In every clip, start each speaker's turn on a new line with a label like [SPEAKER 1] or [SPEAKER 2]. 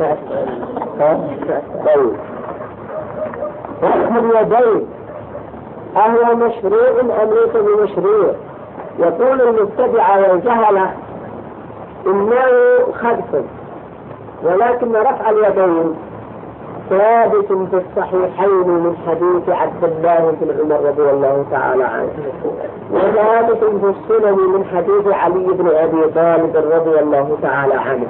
[SPEAKER 1] طيب، رفع اليدين أهو مشروع أم ليس بمشروع؟ يقول المبتدع والجهلة إنه خبث، ولكن رفع اليدين ثابت في الصحيحين من حديث عبد الله بن عمر رضي الله تعالى عنه، وثابت في السنن من حديث علي بن أبي طالب رضي الله تعالى عنه.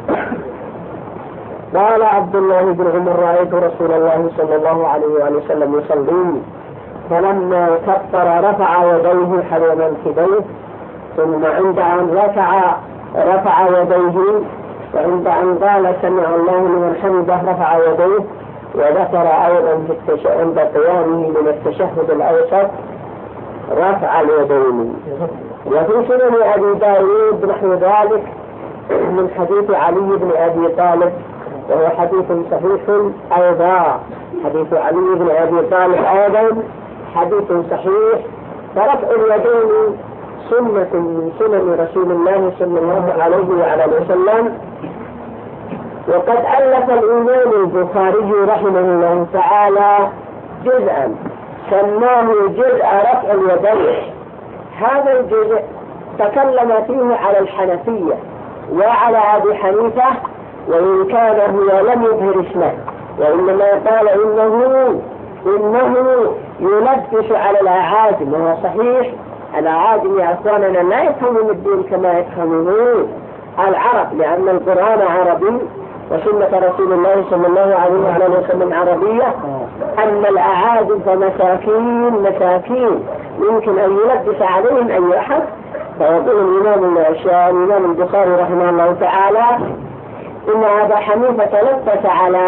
[SPEAKER 1] قال عبد الله بن عمر: رأيت رسول الله صلى الله عليه وسلم يصلي، فلما كبر رفع يديه حذو منكبيه، ثم عند أن رفع يديه، وعند أن قال سمع الله لمن حمده رفع يديه. وذكر أيضا عند قيامه من التشهد الأوسط رفع اليدين. وفي سنن أبي داود نحو ذلك من حديث علي بن أبي طالب، وهو حديث صحيح أيضا. حديث علي بن أبي طالب أيضا حديث صحيح. فرفع اليدين سنة من سنن رسول الله صلى الله عليه وسلم. وقد ألف الإمام البخاري رحمه الله تعالى جزءا سماه جزء رفع اليدين. هذا الجزء تكلم فيه على الحنفية وعلى أبي حنيفة، وإن كان هو لم يظهر اسمه، وإنما قال إنه يلبس على الأعاجم. وهو صحيح الأعاجم يا أخواننا لا يفهمون الدين كما يفهمون العرب، لأن القرآن عربي وسنة رسول الله صلى الله عليه وسلم عربية. أما الأعاجم فمساكين يمكن أن يلبس عليهم أي أحد. فيقول الإمام البخاري رحمه الله تعالى إن أبا حنيفة لبس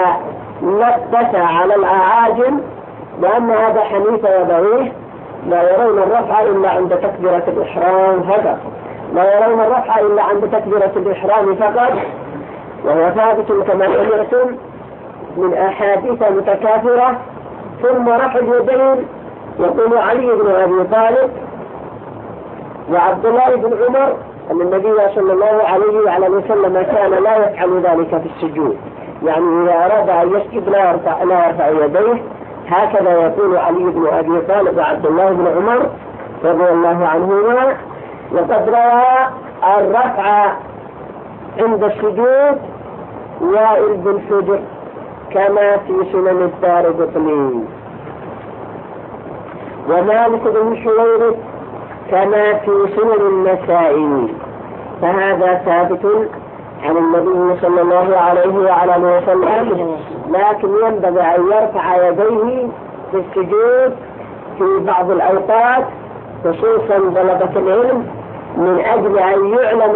[SPEAKER 1] على الأعاجم، لأن أبا حنيفة وبعيه لا يرون الرفع إلا عند تكبيرة الإحرام فقط، لا يرون الرفع إلا عند تكبيرة الإحرام فقط. وهو ثابت كما سمعتم من أحاديث متكاثرة. ثم رفع اليدين يقول علي بن أبي طالب وعبد الله بن عمر أن النبي صلى الله عليه وسلم كان لا يفعل ذلك في السجود، يعني إذا أراد أن يسجد لا يرفع يديه. هكذا يقول علي بن أبي طالب وعبد الله بن عمر رضي الله عنهما. وقد روى الرفع عند السجود وائل بن حجر كما في سنن الدارقطني، ومالك بن حويرث كما في سنن النسائي. فهذا ثابت عن النبي صلى الله عليه وسلم، لكن ينبغي أن يرفع يديه في السجود في بعض الأوقات خصوصا طلبة العلم من أجل أن يعلم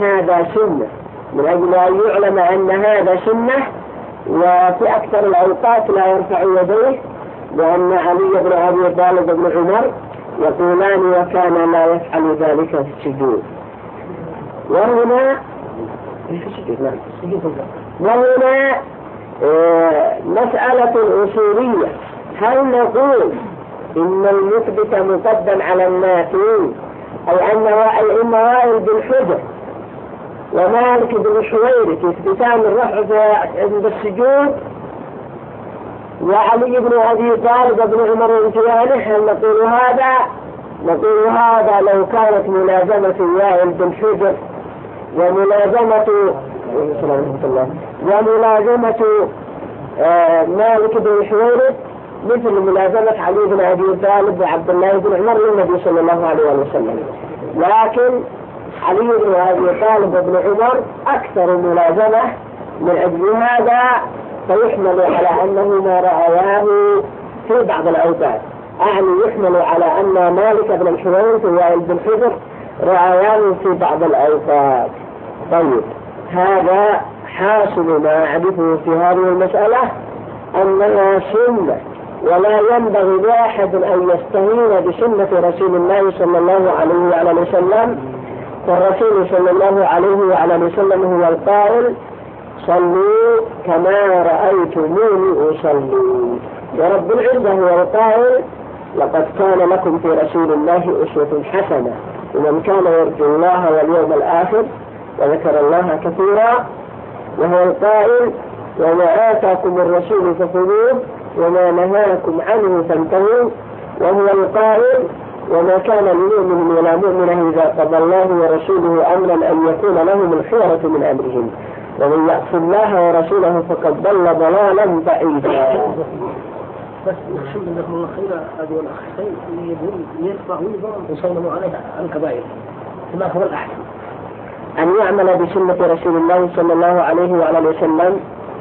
[SPEAKER 1] أن هذا سنة، وفي أكثر الأوقات لا يرفع يديه، لأن علي بن أبي طالب بن عمر يقولان وكان لا يفعل ذلك في السجود. وهنا مسألة أصولية: هل نقول إن المثبت مقدم على النافي، أي أن وائل بن حجر ومالك بن حويرث يثبتان الرفع عند السجود، وعلي بن أبي طالب بن عمر امتيانه؟ هل نقول هذا لو كانت ملازمة وائل بن حجر وملازمة مالك بن حويرث مثل ملازمة علي بن أبي طالب وعبد الله بن عمر للنبي صلى الله عليه وسلم. لكن علي بن أبي طالب بن عمر أكثر ملازمة، من أجل هذا فيحمل على أنه ما رأياه في بعض الأوقات، يحمل على أن مالك بن الحويرث ووائل بن حجر رأياه في بعض الأوقات. طيب، هذا حاصل ما أعرفه في هذه المسألة، أنها سنة، ولا ينبغي لأحد أن يستهين بسنة رسول الله صلى الله عليه وسلم. فالرسول صلى الله عليه وسلم هو القائل: صلوا كما رأيتموني أصلي. ورب العزة هو القائل: لقد كان لكم في رسول الله أسوة حسنة لمن كان يرجو الله واليوم الآخر وذكر الله كثيرا. وهو القائل: وما آتاكم الرسول فخذوه وما نهاكم عنه فانتهوا، وهو القائل: وما كان لمؤمن ولا مؤمنة إذا قضى الله ورسوله أمرا أن يكون لهم الخيرة من أمرهم ومن يعص الله ورسوله فقد ضل ضلالا بعيدا.
[SPEAKER 2] بس نخشى جزاكم الله خيرا هذه الأخين اللي يقول يرفعوا ويصلوا عليها الكبائر، ما هو الأحسن؟
[SPEAKER 1] أن يعمل بسنة رسول الله صلى الله عليه وعلى وسلم،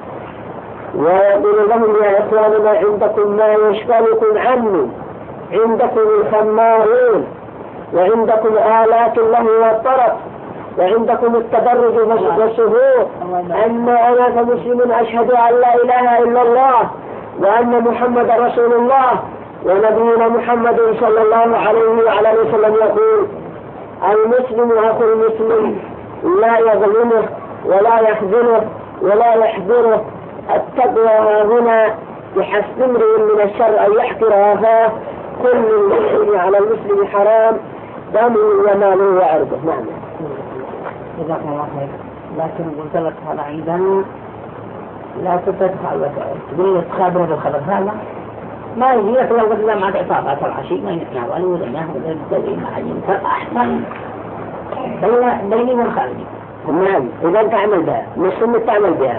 [SPEAKER 1] ويقول لهم: يا إخواننا عندكم ما يشغلكم عني، عندكم الخمارون، وعندكم آلات اللهو والطرب، وعندكم التبرج والسهور، أما أنا كمسلم أشهد أن لا إله إلا الله وأن محمد رسول الله. ونبينا محمد صلى الله عليه وعلى وسلم يقول: المسلم أخو المسلم لا يظلمه ولا يحزنه ولا يحذره. التقوى هنا بحسب امرئ من الشر أن يحقر أخاه. كل المسلم على المسلم حرام دمه وماله وعرضه. نعم.
[SPEAKER 3] جزاكم الله خير. لكن قلت لك هذا عندنا لا تتدخل تقول تخابر بالخبر هذا ما يجي لك لو قلت لا ما تعصابات العشي ما ينحنا ولا ولا الدوري ما عين أحسن بيني والخارجي.
[SPEAKER 1] نعم. إذا تعمل بها مش سنة تعمل بها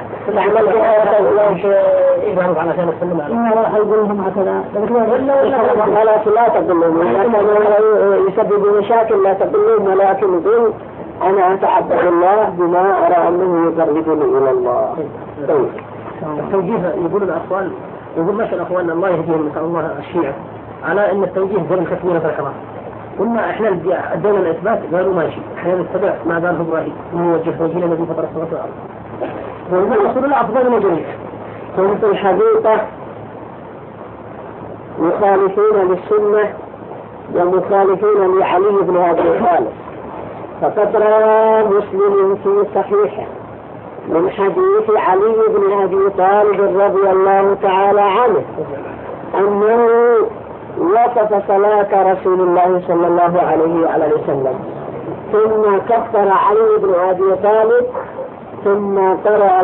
[SPEAKER 2] إبراهيم على سنة السنة
[SPEAKER 3] لا يقول لهم هكذا
[SPEAKER 1] لا تقول لهم يسبب مشاكل، لا تقول لهم، ولكن قل: أنا أتعبد الله بما أرى أنه يقربني إلى الله.
[SPEAKER 2] التوجيه يقول الأخوان، يقول مثلا أخواننا الله يهديهم نسأل الله الشيعة على أن التوجيه غير الكثير في الحرام. قلنا إحنا أدينا الإثبات قالوا ماشي، إحنا نتبع ما قاله إبراهيم موجه وجهنا الذي فطر السماوات والأرض. والرسول الأفضل من جميع.
[SPEAKER 1] كنت الحقيقة مخالفين للسنة ومخالفين لعلي بن أبي طالب. فقد روى مسلم في صحيحه من حديث علي بن أبي طالب رضي الله تعالى عنه أنه وصف صلاة رسول الله صلى الله عليه وعلى وسلم، ثم كفر علي بن أبي طالب، ثم قرأ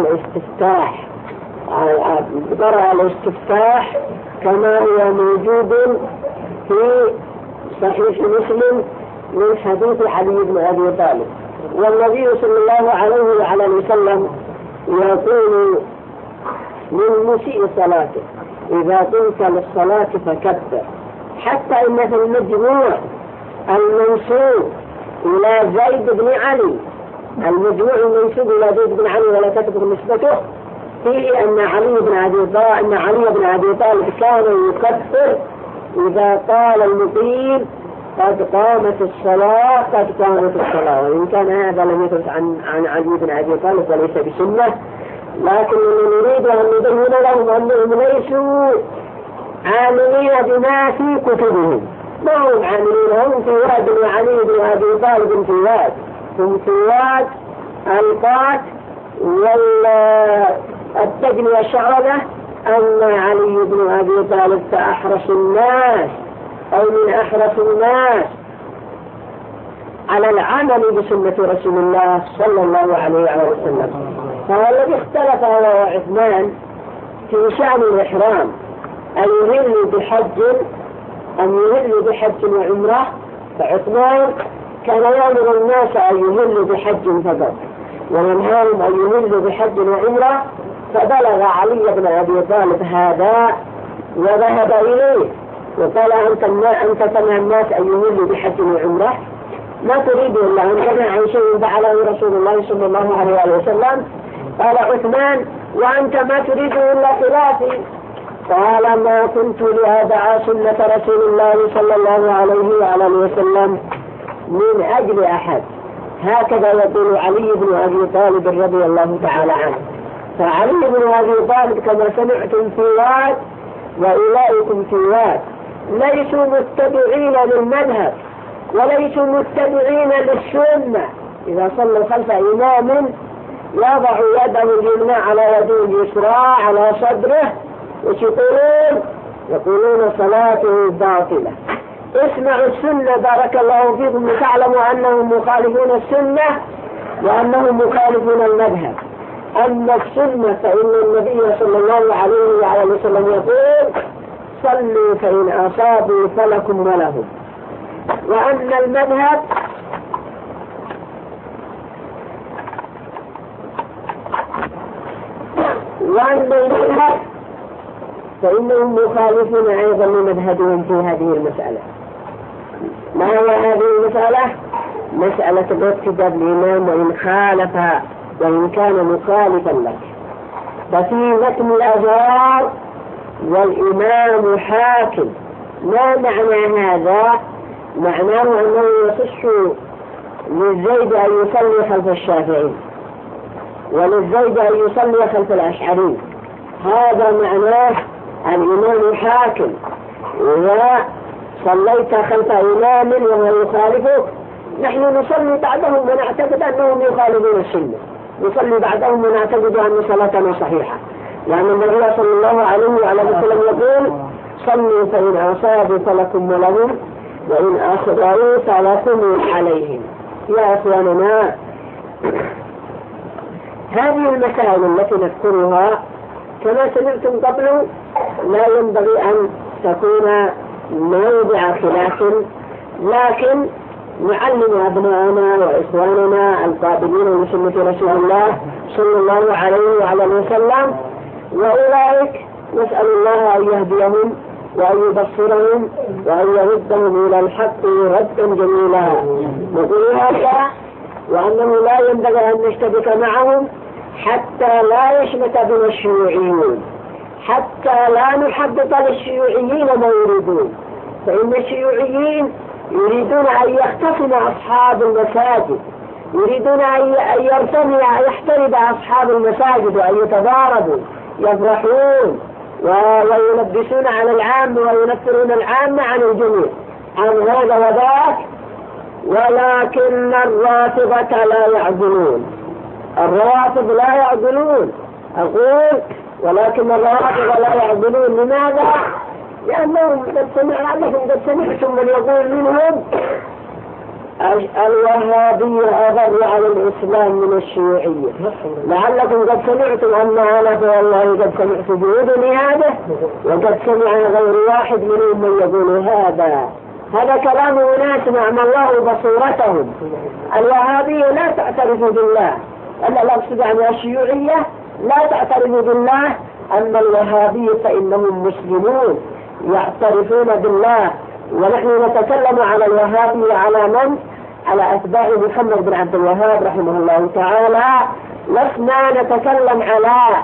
[SPEAKER 1] الاستفتاح كما هو موجود في صحيح مسلم من حديث علي بن أبي طالب. والنبي صلى الله عليه وعلى وسلم يقول للمسيء صلاته: إذا قمت للصلاة فكبر. حتى إن في المجموع المنسوب إلى زيد بن علي، المجموع المنسوب إلى زيد بن علي ولا تكتب نسبته، فيه أن علي بن أبي طالب كان يكفر إذا قال المقيم: قد قامت الصلاة قد قامت الصلاة. وإن كان هذا لم يثبت عن علي بن أبي طالب وليس بسنة، لكن نريد أن نبين لهم أنهم ليسوا عاملين بما في كتبهم، ما هم عاملين، هم في واد وعلي بن أبي طالب في واد، هم في واد القات والتجن والشعرة. أما علي بن أبي طالب فأحرص الناس أو من أحرص الناس على العمل بسنة رسول الله صلى الله عليه وسلم. فهو الذي اختلف هو وعثمان في شأن الإحرام، أن يهل بحج وعمرة. فعثمان كان يأمر الناس أن يهلوا بحج فقط وينهاهم أن يهلوا بحج وعمرة. فبلغ علي بن أبي طالب هذا وذهب إليه وقال: أنت تمنع الناس أن يهلوا بحج وعمرة، ما تريد إلا أن تمنع عن شيء فعله رسول الله صلى الله عليه وسلم. قال عثمان: وأنت ما تريد إلا خلافي. قال: ما كنت لأدع سنة رسول الله صلى الله عليه وعلى وسلم من أجل أحد. هكذا يقول علي بن أبي طالب رضي الله تعالى عنه. فعلي بن أبي طالب كما سمعتم في واد وأولئكم في واد، ليسوا متبعين للمذهب وليسوا متبعين للسنة. إذا صلوا خلف إمام يضع يده اليمنى على يده اليسرى على صدره، يقولون صلاته باطلة. اسمعوا السنة بارك الله فيكم لتعلموا أنهم مخالفون السنة وأنهم مخالفون المذهب. أما السنة فإن النبي صلى الله عليه وعلى وسلم يقول صلوا فإن أصابوا فلكم ولهم. وأما المذهب فإنهم مخالفون أيضا لمذهبهم في هذه المسألة. ما هو هذه المسألة؟ مسألة الاقتداء بالإمام وإن خالف وإن كان مخالفا لك. ففي متن الأزهار والإمام حاكم. ما معنى هذا؟ معناه أنه يصح للزيد أن يصلي خلف الشافعي وللزيد أن يصلي خلف الأشعري. هذا معناه الإمام حاكم. إذا صليت خلف إمام وهو يخالفك نحن نصلي بعدهم ونعتقد أنهم يخالفون السنة، نصلي بعدهم ونعتقد أن صلاتنا صحيحة، لأن النبي صلى الله عليه وسلم يقول صلوا فإن أصابوا فلكم ولهم وإن أخطأوا فلكم عليهم. يا أخواننا، هذه المسائل التي نذكرها كما سمعتم قبل لا ينبغي أن تكون موضع خلاف، لكن نعلم أبناءنا وإخواننا القابلين لسنة رسول الله صلى الله عليه وعلى وسلم، وأولئك نسأل الله أن يهديهم وأن يبصرهم وأن يردهم إلى الحق ردا جميلا. نقول هذا وأنه لا ينبغي أن نشتبك معهم حتى لا يشمت بنا الشيوعيون، حتى لا نحدث للشيوعيين ما يريدون. فإن الشيوعيين يريدون أن يختصم أصحاب المساجد، يريدون أن يحترب أصحاب المساجد وأن يتضاربوا يفرحون ويلبسون على العام وينفرون العام عن الجميع عن هذا وذاك. ولكن الرافضة لا يعدلون، الرافض لا يعدلون. أقول ولكن الرافضة لا يعدلون. لماذا؟ لأنهم قد سمعتم من يقول منهم الوهابية أضر على الإسلام من الشيوعية. لعلكم قد سمعتم أن أنا والله قد سمعت بأذني هذا، وقد سمع غير واحد منهم من يقول هذا كلام أناس نعم الله بصورتهم. الوهابية لا تعترف بالله، أن الأقصد عن الشيوعية لا تعترف بالله. أما الوهابية فإنهم مسلمون يعترفون بالله. ونحن نتكلم على الوهابية على من؟ على أتباع محمد بن عبد الوهاب رحمه الله تعالى. لسنا نتكلم على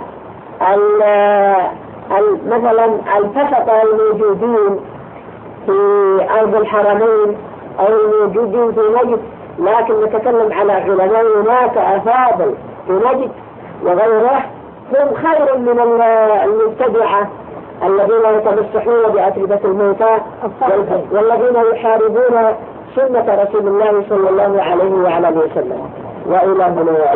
[SPEAKER 1] مثلا الفسقة الموجودين في أرض الحرمين أو الموجودين في نجد، لكن نتكلم على علماء هناك أفاضل في نجد وغيره، هم خير من المبتدعة الذين يتمسحون بأتربة الموتى والذين يحاربون سنة رسول الله صلى الله عليه وعلى وسلم. وإلى هنا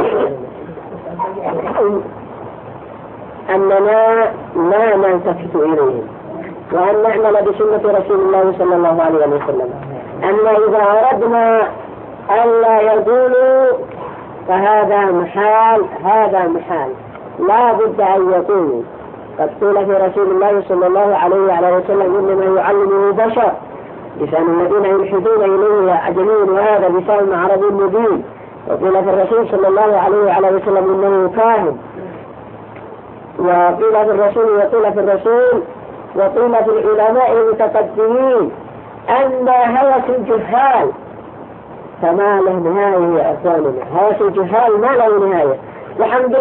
[SPEAKER 1] أننا لا نلتفت إليهم وأن نعمل بسنة رسول الله صلى الله عليه وسلم. أما إذا أردنا ألا يقولوا فهذا محال، هذا محال، لا بد أن يقولوا. قد قيل في رسول الله صلى الله عليه وسلم إنما يعلمه بشر، لسان الذين يلحدون إليه أعجمي وهذا لسان عربي مبين. وقيل في الرسول صلى الله عليه وسلم إنه كاهن، وقيل في الرسول وقيل في العلماء المتقدمين أن هوس الجهال فما له نهاية يا أخواننا. هوس الجهال ما له نهاية. بحمد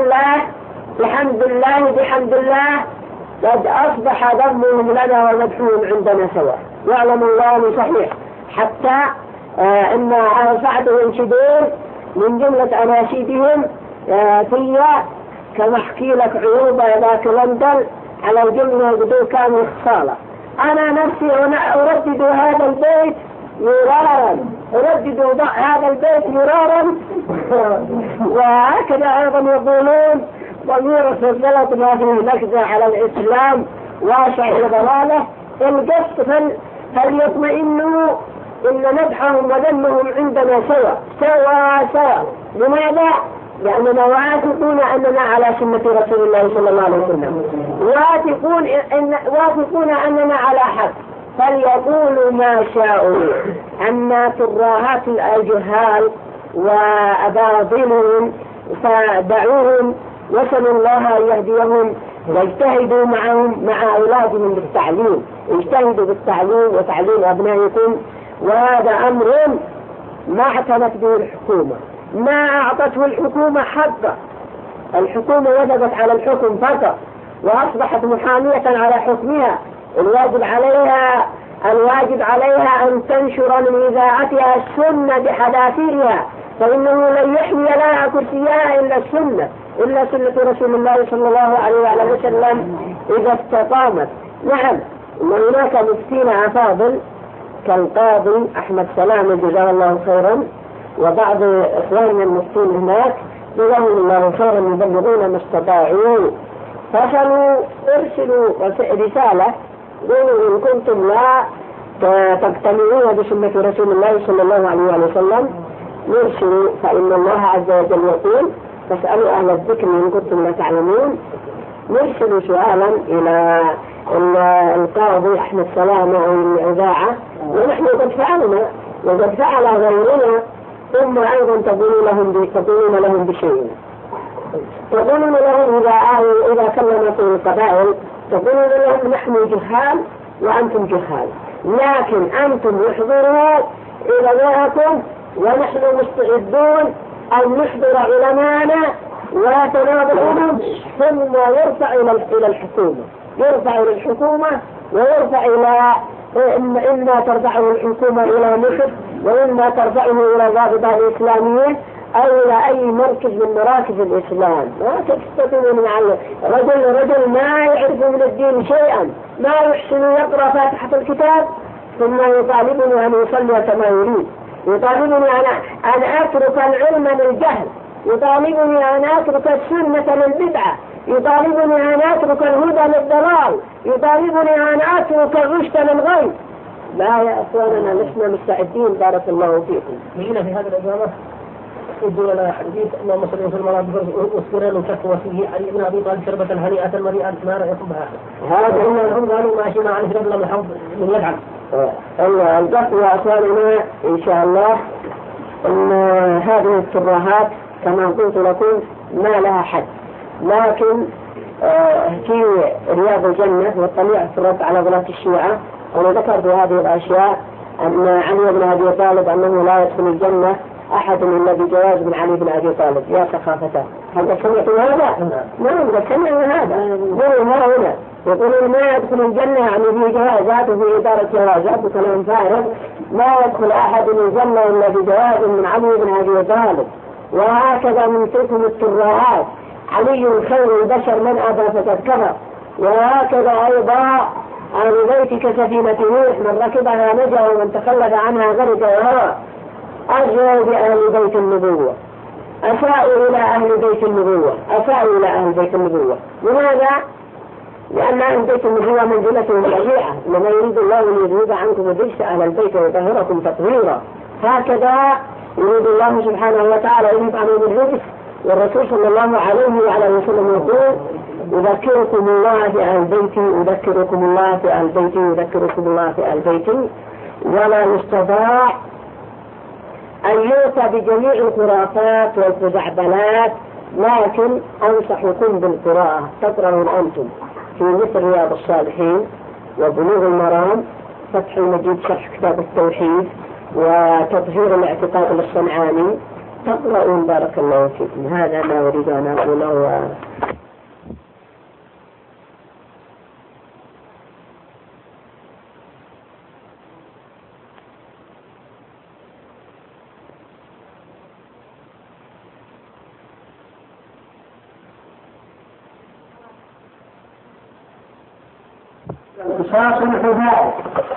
[SPEAKER 1] الله قد أصبح ضمهم لنا ومدحوهم عندنا سواء، يعلم الله صحيح. حتى إن رفعتهم شدور من جملة أناشيدهم فيها كما أحكي لك عيوبة ذاك لندن على الجملة بدون كامل خصالة. أنا نفسي أردد هذا البيت مرارا وهكذا أيضا يقولون ضمير السلطة ما فيه نكزة على الإسلام واسع وضلاله. القصد فليطمئنوا إن مدحهم وذمهم عندنا سوا. لماذا؟ لأننا واثقون أننا على سنة رسول الله صلى الله عليه وسلم، واثقون أننا على حق، فليقولوا ما شاءوا. أما تراهات الجهال وأباطلهم فدعوهم، وسلوا الله أن يهديهم، واجتهدوا معهم مع أولادهم بالتعليم، اجتهدوا بالتعليم وتعليم أبنائكم. وهذا أمر ما اعتنت به الحكومة، ما أعطته الحكومة حقه. الحكومة وجبت على الحكم فقط، وأصبحت محامية على حكمها. الواجب عليها أن تنشر من إذاعتها السنة بحذافيرها، فإنه لن يحمي لها كرسيها إلا السنة، إلا سنة رسول الله صلى الله عليه وسلم إذا استقامت. نعم، وهناك مفتين أفاضل كالقاضي أحمد سلام جزاه الله خيرا، وبعض إخواننا المفتين هناك جزاهم الله خيرا يبلغون ما استطاعوا، فصلوا ارسلوا رسالة قولوا إن كنتم لا تقتنعون بسنة رسول الله صلى الله عليه وسلم نرسلوا، فإن الله عز وجل يقول فاسألوا أهل الذكر إن كنتم لا تعلمون. نرسلوا سؤالا إلى القاضي أحمد سلام أو الإذاعة، ونحن قد فعلنا وقد فعل غيرنا، ثم أيضا تقولون لهم بشيء، تقولون لهم إذا كلمتوا القبائل تقولون لهم نحن جهال وأنتم جهال، لكن أنتم احضروا إلى معكم ونحن مستعدون أن نحضر علماءنا وتناظرهم، ثم يرفع إلى الحكومة، يرفع إلى الحكومة ويرفع إلى إما ترفعه الحكومة إلى مصر، وإما ترفعه إلى ضابطة الإسلاميين أو إلى أي مركز من مراكز الإسلام. ما تستطيعون على رجل ما يعرف من الدين شيئا، ما يحسن يقرأ فاتحة الكتاب، ثم يطالبني أن يصلي كما يريد، يطالبني أن أترك العلم للجهل، يطالبني أن أترك السنة للبدعة، يطالبني أن أترك الهدى للضلال، يطالبني أن أترك الرشد للغي. لا يا أخواننا، لسنا مستعدين. بارك الله فيكم.
[SPEAKER 2] جينا في هذا الإجابة يدور لنا حديث اللهم صل وسلم على واصبر له كف وفيه علي بن أبي طالب شربة هنيئة مريئة ما رأيكم بها.
[SPEAKER 1] هذا
[SPEAKER 2] إن الحمد لله ماشي مع نفر الله الحوض من يجعل.
[SPEAKER 1] القصد يا أخواننا إن شاء الله أن هذه الترهات كما قلت لكم ما لها حد، لكن في رياض الجنة والطليعة في الرد على غلاة الشيعة أنا ذكرت هذه الأشياء، أن علي بن أبي طالب أنه لا يدخل الجنة أحد إلا بجواز من علي بن أبي طالب. يا سخافته، هل سمعتم هذا؟ نعم سمعنا هذا. قولوا هنا يقولون ما يدخل الجنة يعني في جوازات وفي إدارة جوازات وكلام فارغ، ما يدخل أحد الجنة إلا بجواز من علي بن أبي طالب. وهكذا من تلكم الترهات علي خير البشر من أبى فقد كفر. وهكذا أيضا أهل بيتك سفينة نوح من ركبها نجا ومن تخلف عنها غرق وهوى. أرجعوا بأهل بيت النبوة، أساءوا إلى أهل بيت النبوة، أساءوا إلى أهل بيت النبوة. لماذا؟ لأن أهل بيت النبوة منزلتهم رفيعة، لما يريد الله أن يذهب عنكم الرجس أهل البيت ويطهركم تطهيرا. هكذا يريد الله سبحانه وتعالى يذهب عنهم الرجس، والرسول صلى الله عليه وعلى وسلم يقول أذكركم الله في أهل بيتي، أذكركم الله في أهل بيتي، أذكركم الله في أهل بيتي. ولا يستطاع أن يؤتى بجميع الخرافات والخزعبلات، لكن أنصحكم بالقراءة، تقرأون أنتم في مثل رياض الصالحين وبلوغ المرام، فتح المجيد شرح كتاب التوحيد وتطهير الاعتقاد للصنعاني، تقرأون. بارك الله فيكم. هذا ما أريد أن أقوله. قصاص الحدود.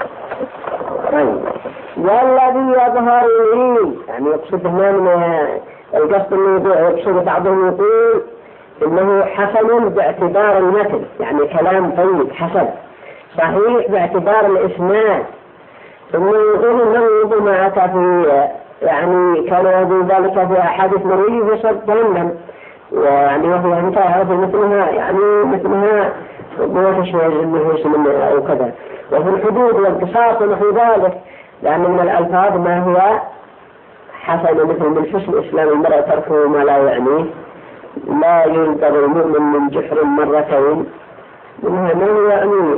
[SPEAKER 1] والذي يظهر لي يعني يقصد هنا من القصد اللي يقصد بعضهم يقول إنه حسن باعتبار المثل، يعني كلام طيب حسن صحيح باعتبار الإسناد، ثم يقول إنه ربما أتى في يعني كان يقول ذلك في أحاديث مروية في صد جهنم، يعني وهو انتهى مثلها يعني مثلها ما تشمل النفوس منها أو كذا. وفي الحدود والقصاص ونحو ذلك، لأن من الألفاظ ما هو حسن، مثل من حسن إسلام المرء تركه ما لا يعنيه، لا ينتظر المؤمن من جحر مرتين، منها ما يعني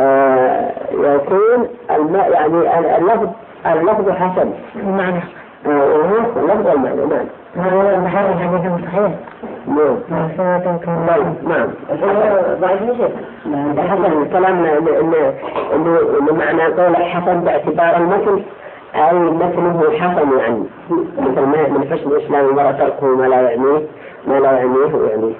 [SPEAKER 1] يكون يعني اللفظ حسن
[SPEAKER 3] المعنى
[SPEAKER 1] اللفظ والمعنى. نعم
[SPEAKER 3] هذا المحارم حديث مستحيل.
[SPEAKER 1] نعم حسن الكلام إنه معنى قول حسن باعتبار المتن أي متنه حسن، يعني مثل ما من حسن الإسلام المرء تركه ما لا يعنيه يعني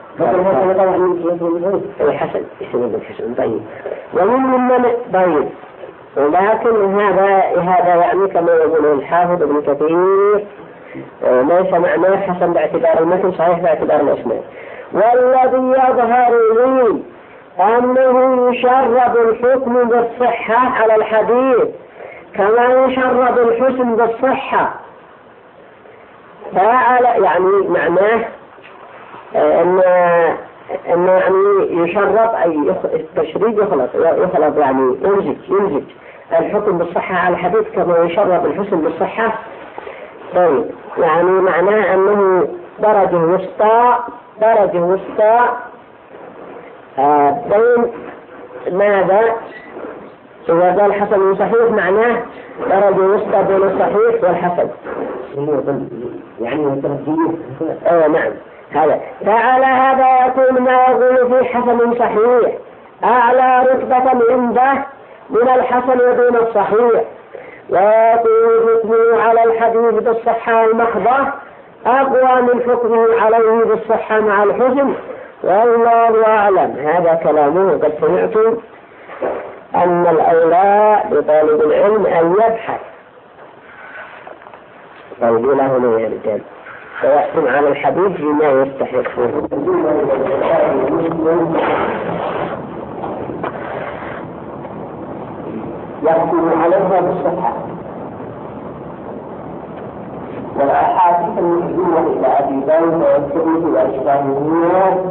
[SPEAKER 1] حسن اسم الحسن. طيب ومن طيب، ولكن هذا يعني كما يقول الحافظ ابن كثير ليس معناه حسن باعتبار المتن، صحيح باعتبار الاسناد. والذي يظهر لي أنه يشرب الحكم بالصحة على الحديث كما يشرب الحسن بالصحة، فعلى يعني معناه أن يعني يشرب أي التشريب يخلط يعني ينزج الحكم بالصحة على الحديث كما يشرب الحسن بالصحة. طيب يعني معناه أنه درجة وسطى بين ماذا؟ إذا قال حسن وصحيح معناه درجة وسطى بين الصحيح والحسن، يعني نعم هذا. فعلى هذا يكون ما يقول في حسن صحيح أعلى رتبة عنده من الحسن ودون الصحيح، ويكون حكمه على الحديث بالصحة المحضة أقوى من حكمه عليه بالصحة مع الحسن، والله أعلم. هذا كلامه. قد سمعت أن الأولى لطالب العلم أن يبحث طيب له يا رجال ويحكم على الحديث بما يستحقه. يحكم عليها بالصحة، والأحاديث المحدودة إلى أبي داود والترمذي وأشباههما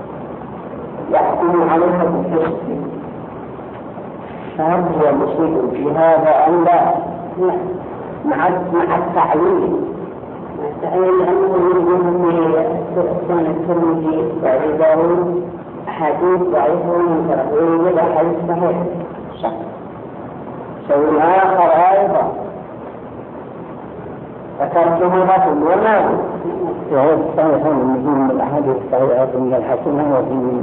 [SPEAKER 1] يحكم عليها بالحسن. فهل هو مصيب في هذا أم لا؟ مع التعليل لأنه يريد سنة الترمذي وأبي داود أحاديث ضعيفة ومنكرة، ويريد أحاديث صحيحة. شيء آخر أيضا ذكرته لكم وما وهو الصحيح من الأحاديث الصحيحة من الحسنة وفي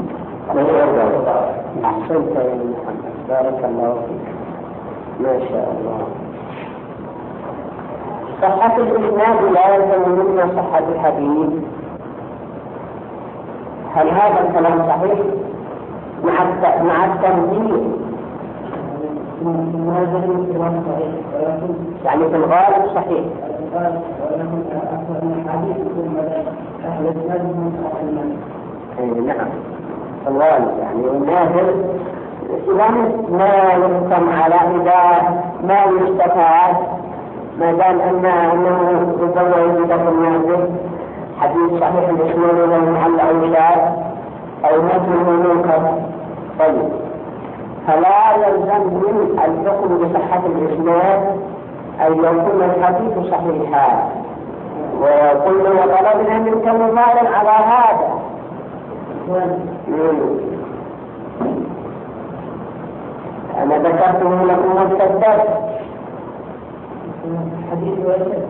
[SPEAKER 1] أحسنت يا محمد بارك الله فيك ما شاء الله. صحة الإسناد لا يلزم منها صحة الحديث. هل هذا الكلام صحيح مع التنزيل؟ يعني في الغالب صحيح. نعم الغالب يعني النازل ما يحكم على إذا ما يستفاد ما دام أنه يتوى يجب النازل حديث صحيح الإسلام ولا محل أو شاذ أو مثله منكر. طيب فلا يلزم من الحكم بصحة الإسناد أن يكون الحديث صحيحا، وقلنا وطلبنا منك مثالا على هذا. أنا ذكرته لكم واستدرت حديث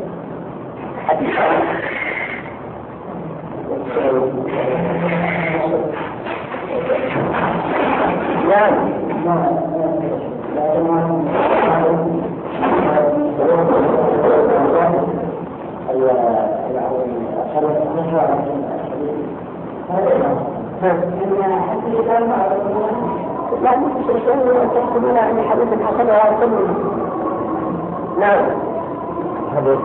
[SPEAKER 1] نعم حديث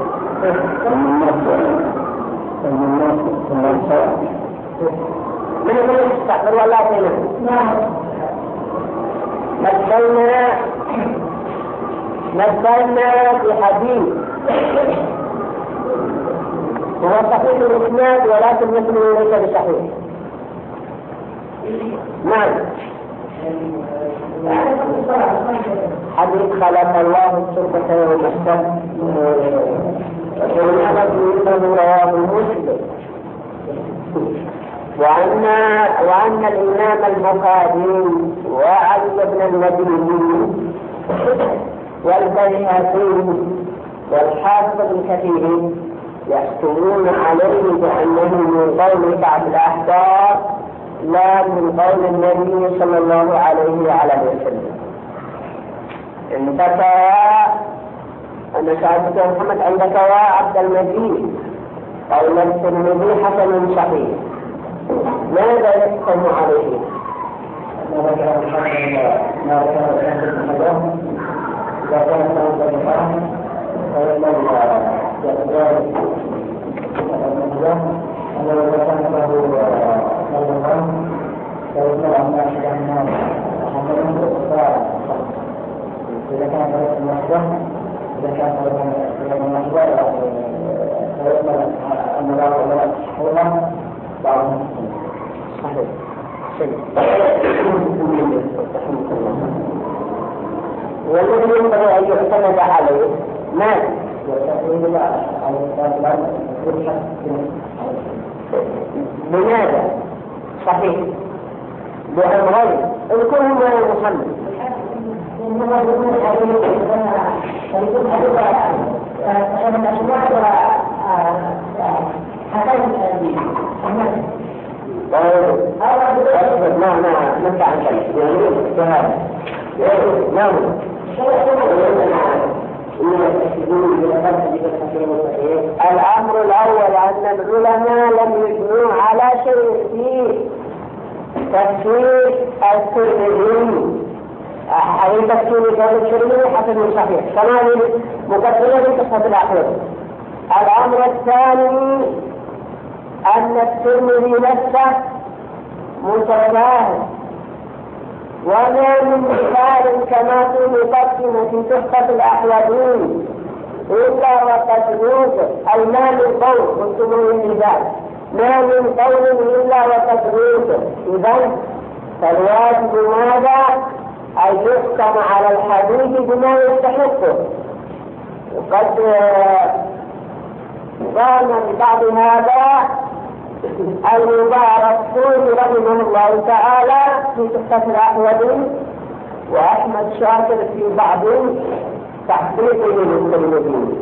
[SPEAKER 1] من المستقبل ولا فينا مثلنا في حديث هو صحيح الإسناد ولكن مثله ليس بصحيح. نعم. حديث خلق الله السبت يوم السبت رواه مسلم. وأن الإمام البخاري وعلي بن المديني والبيهقي والحافظ ابن كثير يحكمون عليه بأنه من قول بعض الأحبار لا من قول النبي صلى الله عليه وعلى وسلم. عندك أن سألت محمد عندك يا عبد المجيد قول الترمذي حسن صحيح، ماذا يحكم عليه؟
[SPEAKER 3] ما ذكر ما ذكر الحديث إذا كان له طريقان فإن يقدر أنه إذا كان له طريقان فإن الله سبحانه وتعالى إذا كان له المحضر إذا كان له المحضر فإن المراد ولا حوله بعضهم صحيح.
[SPEAKER 1] والذي ينبغي أن يعتمد عليه ما بماذا؟ صحيح بأمرين اذكرهم يا محمد. الأمر الأول أن العلماء لم يجمعوا على شيء في تفسير الترمذي حديث تفسير الترمذي حسن صحيح كمان مقدمة قصة الأحوال. الأمر الثاني أن الترمذي نفسه متساهل وما من مثال كما في مقدمة تحفة الأحوالين إلا وقد نوجد أي ما من قول قلتم المثال ما من قول إلا وقد نوجد. إذن فالواجب ماذا؟ أن يحكم على الحديث بما يستحقه. وقد قام ببعض هذا المبارك رحمه الله تعالى في تحفة الأحوال وأحمد شاكر في بعض تحقيقه للترمذي.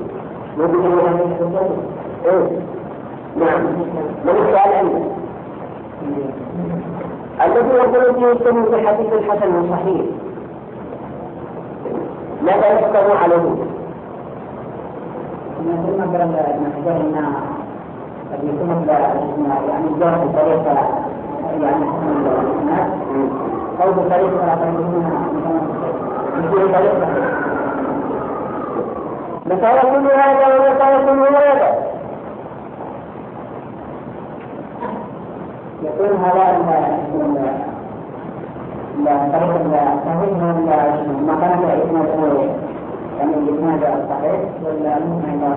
[SPEAKER 1] نعم. من السؤال عندك الذي يقول فيه الترمذي حديث الحسن صحيح ماذا يحكم عليه؟
[SPEAKER 3] قد يكون يعني الجهل بطريقة يعني أو بطريقة
[SPEAKER 1] متى يكون هذا ومتى يكون هذا؟
[SPEAKER 3] يكون هذا طريقة صحيح ما كان يسمى يعني الإسناد الصحيح ولا مهم؟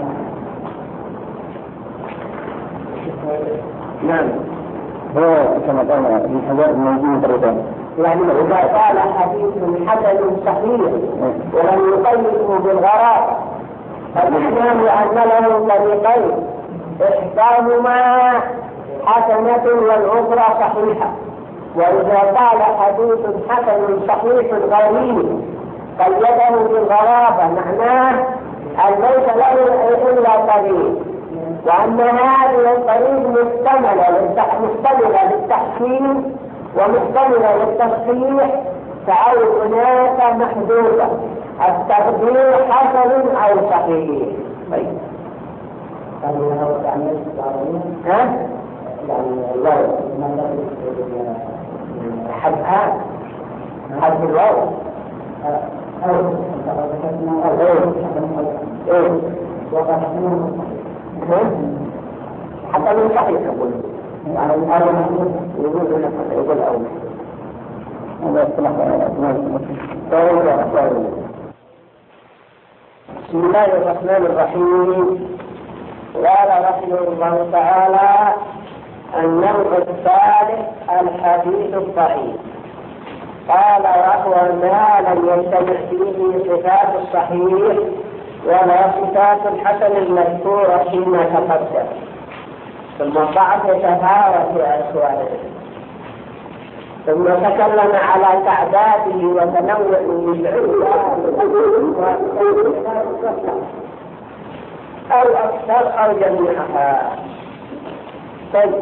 [SPEAKER 1] نعم.
[SPEAKER 2] هو كما قال ابن حجر موجود طريقان،
[SPEAKER 1] يعني إذا قال حديث حسن صحيح ولم يقيده بالغرض فمعناه أن له طريقين إحداهما حسنة والأخرى صحيحة. وإذا قال حديث حسن صحيح غريب قيده بالغرابة معناه أن ليس له إلا طريق وأن هذه الطريق مشتملة للتحسين ومشتملة للتصحيح فأو هناك محدودة التقدير حسن أو صحيح. طيب حد الواو حتى من صحيح يقول على الأول يقول لك يقول الأول هذا بسم الله الرحمن الرحيم. قال رحمه الله تعالى: النوع الثالث الحديث الضعيف. قال: وهو ما لم يجتمع فيه صفات الصحيح ولا صفات الحسن المذكورة فيما تقدم. ثم الضعف يتفاوت يا إخواننا. ثم تكلم على تعداده وتنوعه بالعلة أو أكثر أو جميعها. طيب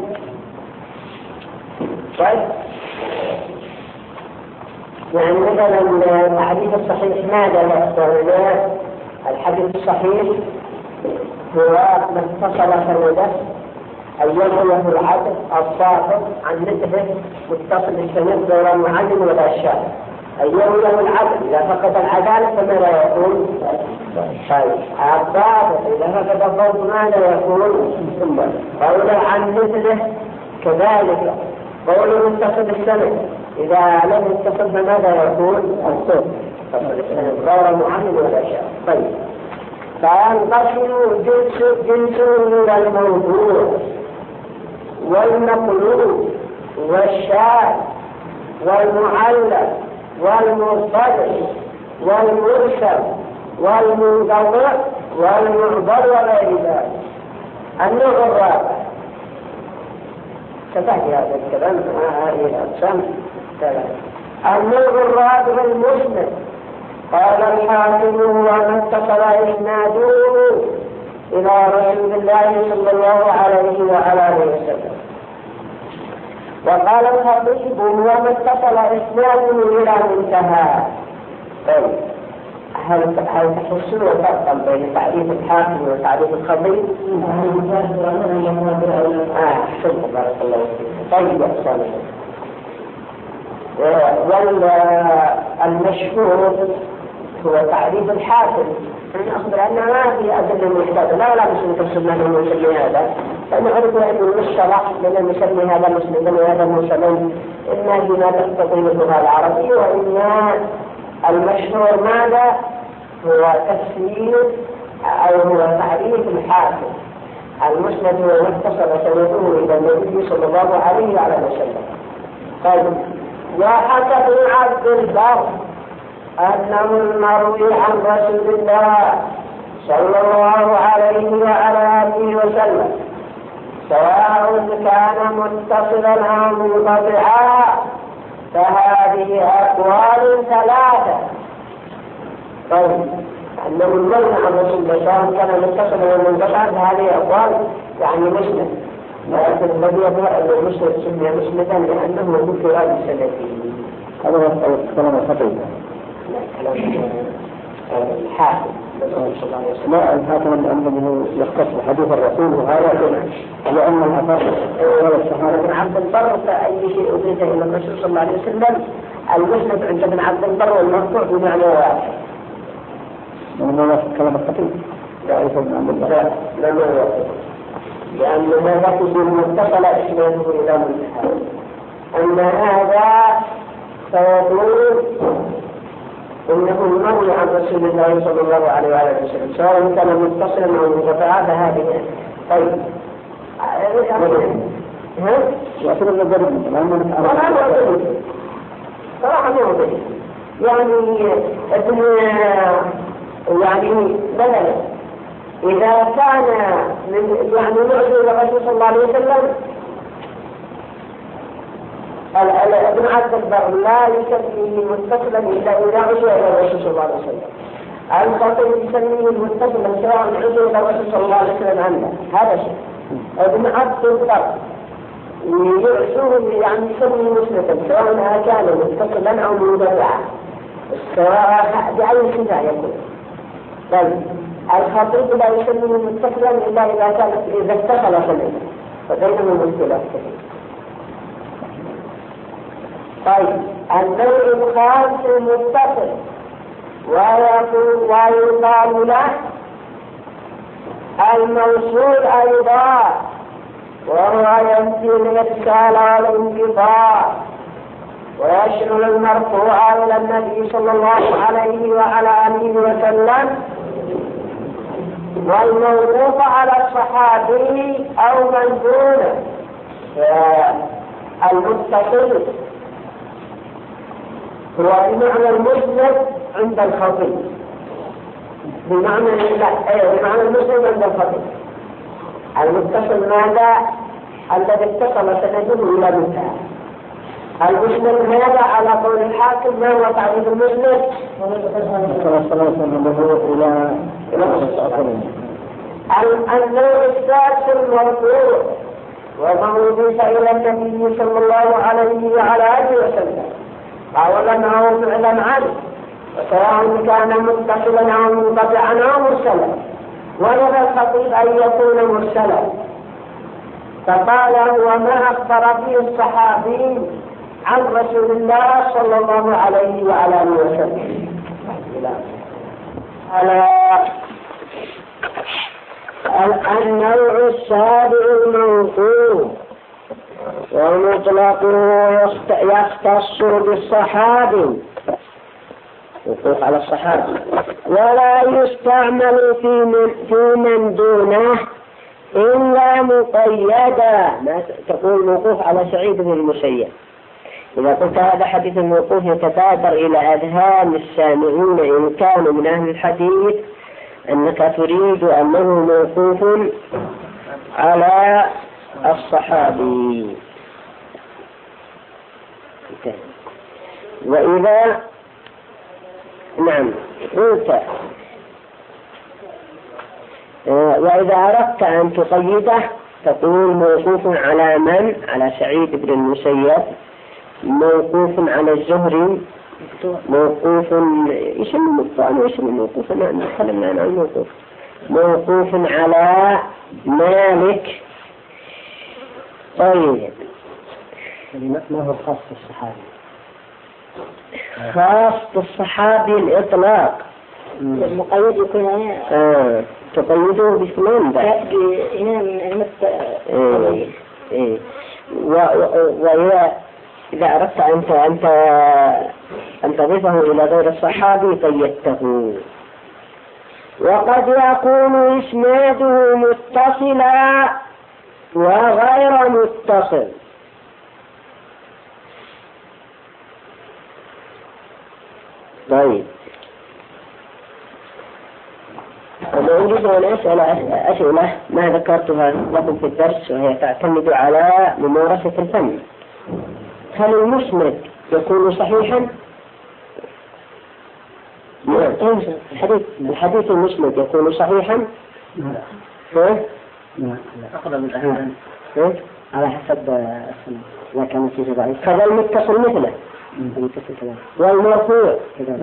[SPEAKER 1] يعني مثلا الحديث الصحيح ماذا يقصدنا؟ الحديث الصحيح هو من اتصل سنده أن يرويه العدل الصادق عن مثله متصل السند غير معلم ولا شاذ. أن يرويه العدل إذا فقد العدالة فماذا يكون؟ الضابط إذا فقد الضبط ماذا يكون؟ قوله عن مثله كذلك. قوله متصل السند إذا لم يتصل فماذا يكون؟ الصدق غير معلم ولا شاذ. طيب، فينقسم جنس من الموضوع والمقلوب والشاذ والمعلق والمرتد والمرسل والمنقطع والمعضل وغير ذلك. النوع الرابع ستأتي هذا الكلام هذه الأقسام ثلاثة. النوع الرابع المسند. قال الحاكم: ومن اتصل إسناده إلى رسول الله صلى الله عليه وعلى آله وسلم. وقال الخطيب: ومن اتصل إسناده إلى منتهى. طيب، هل تحسون فرقا بين تعريف الحاكم وتعريف الخطيب؟ أحسنت، بارك الله فيك. طيب، أحسن. والمشهور هو تعريف الحاكم. أخبر أنه ما في أدلة محددة، لا مسلم تفسرنا من المسلم هذا، فنعرف أن المصطلح من المسلم هذا مسلم وهذا مسلم إما بما تستطيع اللغة العربية، وإما المشهور ماذا هو تفسير أو هو تعريف الحاكم. المسند هو اتصل سنده إلى النبي صلى الله عليه وعلى وسلم. طيب، وحكى ابن عبد البر أنه المروي عن رسول الله صلى الله عليه وعلى آله وسلم سواء كان متصلا أو منقطعا فهذه أقوال ثلاثة. طيب، أنه المروي عن رسول الله سواء كان متصلا أو منقطعا فهذه أقوال يعني مسند. لكن الذي يظهر أن المسند سمي مسندا لأنه ذكر بسنده.
[SPEAKER 2] هذا هو الكلام الخطيب.
[SPEAKER 1] الحاكم
[SPEAKER 2] لا، الحاكم أنه يختص بحديث الرسول وهذا لأن الأثر ولا الصحابة.
[SPEAKER 1] ابن عبد البر فأي شيء أضيف إلى الرسول صلى الله عليه وسلم المسند عند ابن عبد البر والمرفوع بمعنى واحد.
[SPEAKER 2] هذا كلام الخطيب. يعرف ابن عبد البر
[SPEAKER 1] لا لأن هذا متصل إسناده إلى منتهى. أما هذا فيقول إنه المروي عن رسول الله صلى الله عليه وسلم سواء كان متصلا أو منقطعا فهذه. طيب،
[SPEAKER 2] يعتبر الجريمة
[SPEAKER 1] صراحة موضوع يعني بدل إذا كان من معجز الرسول صلى الله عليه وسلم ابن عبد البر لا يسميه متصلا إلا إذا عزو إلى الرسول صلى الله عليه وسلم. الخطيب يسميه متصلا سواء عزو إلى الرسول صلى الله عليه وسلم عنه. هذا شيء. ابن عبد البر يعزوه يعني يسميه مسندا سواء كان متصلا أو منقطعا سواء بأي صفة يكون. طيب، الخطيب لا يسميه متصلا إلا إذا اتصل سنده فبينهم اختلاف كثير. طيب، النوع الخاص المتصل ويقال له الموصول أيضا، وهو ينفي الإرسال والانقطاع ويشمل المرفوع إلى النبي صلى الله عليه وعلى آله وسلم والموقوف على الصحابي أو من دونه المتصل هو بمعنى المسند عند الخطيب، بمعنى المسند عند الخطيب. المتصل ماذا؟ الذي اتصل سنده إلى منتهى. المسند ماذا على قول الحاكم؟ ما هو تعريف المسند؟ النوع الثالث المرفوع، وما أضيف إلى النبي صلى الله عليه وعلى آله وسلم قولا أو فعلا عنه، وسواء كان متصلا أو منقطعا أو مرسلا، ولدى الخطيب أن يكون مرسلا. فقال هو ما أخبر به الصحابي عن رسول الله صلى الله عليه وعلى آله وسلم. النوع السابع الموقوف، ومطلقه يختص بالصحابي، وقوف على الصحابي، ولا يستعمل في من دونه إلا مقيدا. ما تقول موقوف على سعيد بن المسيب، إذا قلت هذا حديث موقوف يتبادر إلى أذهان السامعين إن كانوا من أهل الحديث أنك تريد أنه موقوف على الصحابي. وإذا قلت وإذا أردت أن تقيده تقول موقوف على من؟ على سعيد بن المسيب، موقوف على الزهري، موقوف يسمى مقطوعا ويسمى موقوفا. نتكلم عن الموقوف. موقوف على مالك. طيب
[SPEAKER 3] ما هو خاص بالصحابي؟
[SPEAKER 1] خاص بالصحابي الإطلاق.
[SPEAKER 3] المقيد يكون
[SPEAKER 1] تقيده بفلان ده. وإذا أردت أن تضيفه إلى غير الصحابي قيدته. وقد يكون إسناده متصلا وغير متصل. طيب أنا أريد أن أسأل أسئلة ما ذكرتها لكم في الدرس، وهي تعتمد على ممارسة الفن. هل المسند يكون صحيحا؟ الحديث المسند يكون صحيحا؟
[SPEAKER 3] لا. أقرب الأحيان على حسب السنة، إذا كان فيه ضعيف.
[SPEAKER 1] كذا المتصل مثله والمرفوع.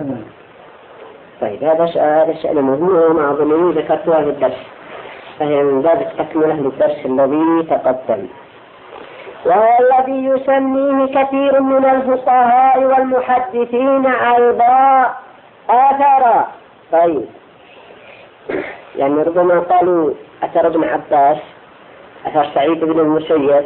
[SPEAKER 1] طيب هذا الشأن مهم، وما أظنني ذكرتها في الدرس، فهي من باب التكملة للدرس الذي تقدم. وهو الذي يسميه كثير من الفقهاء والمحدثين أيضا أثرا. طيب يعني ربما قالوا أثر ابن عباس، أثر سعيد بن المسيب،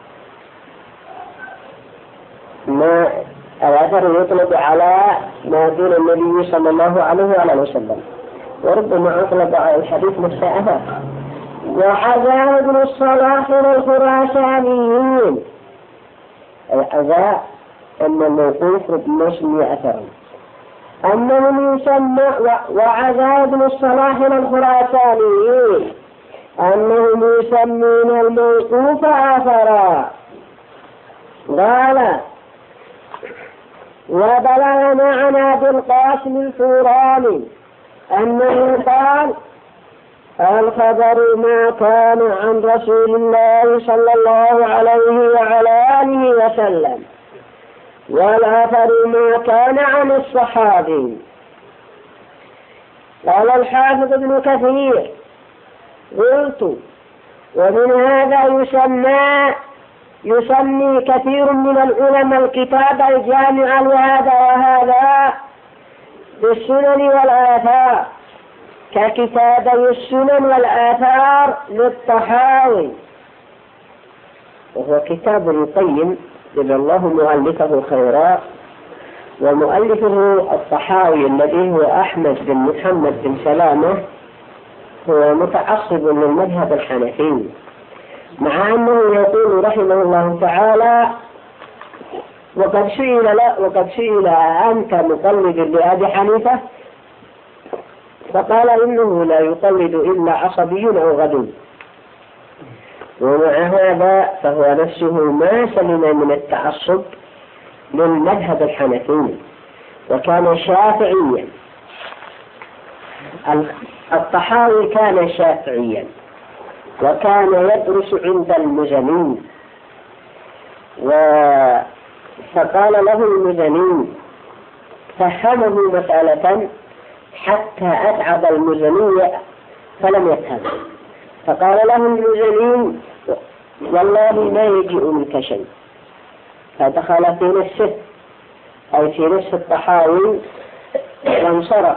[SPEAKER 1] ما الأثر يطلق على ما دون النبي صلى الله عليه وآله وسلم، وربما أطلق على الحديث نفسه أثر. وحذا ابن الصلاح الخراسانيين الحذا أن الموقوف ربما يسمي أثرا، أنهم يسمى. وعذا ابن الصلاح الخراسانيين أنهم يسمون الموقوف أثرا. قال وبلغنا عن أبي القاسم الفوراني أنه قال الخبر ما كان عن رسول الله صلى الله عليه وعلى آله وسلم، والأثر ما كان عن الصحابي. قال الحافظ ابن كثير قلت ومن هذا يسمي كثير من العلماء الكتاب الجامع لهذا وهذا بالسنن والآثار، ككتابي السنن والآثار للطحاوي، وهو كتاب قيم جزا الله مؤلفه خيرا. ومؤلفه الطحاوي الذي هو أحمد بن محمد بن سلامة هو متعصب للمذهب الحنفي، مع أنه يقول رحمه الله تعالى: وقد سئل أنت مقلد لأبي حنيفة؟ فقال: إنه لا يقلد إلا عصبي أو غبي. ومع هذا فهو نفسه ما سلم من التعصب للمذهب الحنفي، وكان شافعيا. الطحاوي كان شافعيا، وكان يدرس عند المزني، فقال له المزني، فهمه مسألة حتى أتعب المزني فلم يفهم، فقال له المزني: والله ما يجيء منك شيء. فدخل في نفسه، أي في نفس الطحاوي، وانصرف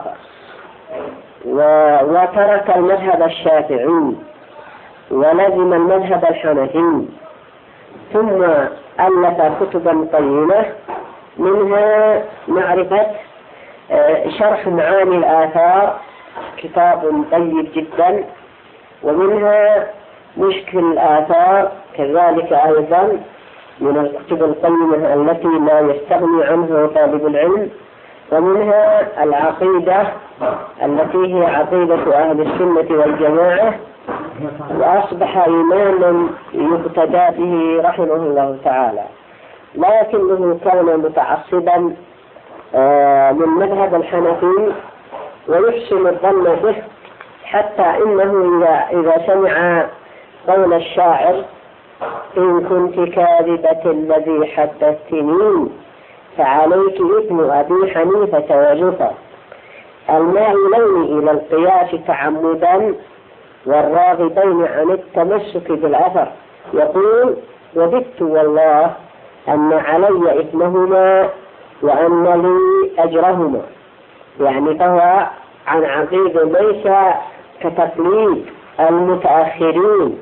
[SPEAKER 1] وترك المذهب الشافعي ولزم المذهب الحنفي، ثم ألف كتبا قيمة، منها معرفة شرح معاني الآثار، كتاب طيب جدا، ومنها مشكل الآثار كذلك أيضا من الكتب القيمة التي لا يستغني عنها طالب العلم، ومنها العقيدة التي هي عقيدة أهل السنة والجماعة، وأصبح إماما يقتدى به رحمه الله تعالى. لكنه كان متعصبا للمذهب الحنفي ويحسن الظن به، حتى إنه إذا سمع قول الشاعر: إن كنت كاذبة الذي حدثتني فعليك إثم أبي حنيفة وجفا، المائلين إلى القياس تعمدا والراغبين عن التمسك بالأثر، يقول: وددت والله أن علي إثمهما وأن لي أجرهما. يعني فهو عن عقيدة ليس كتقليد المتأخرين،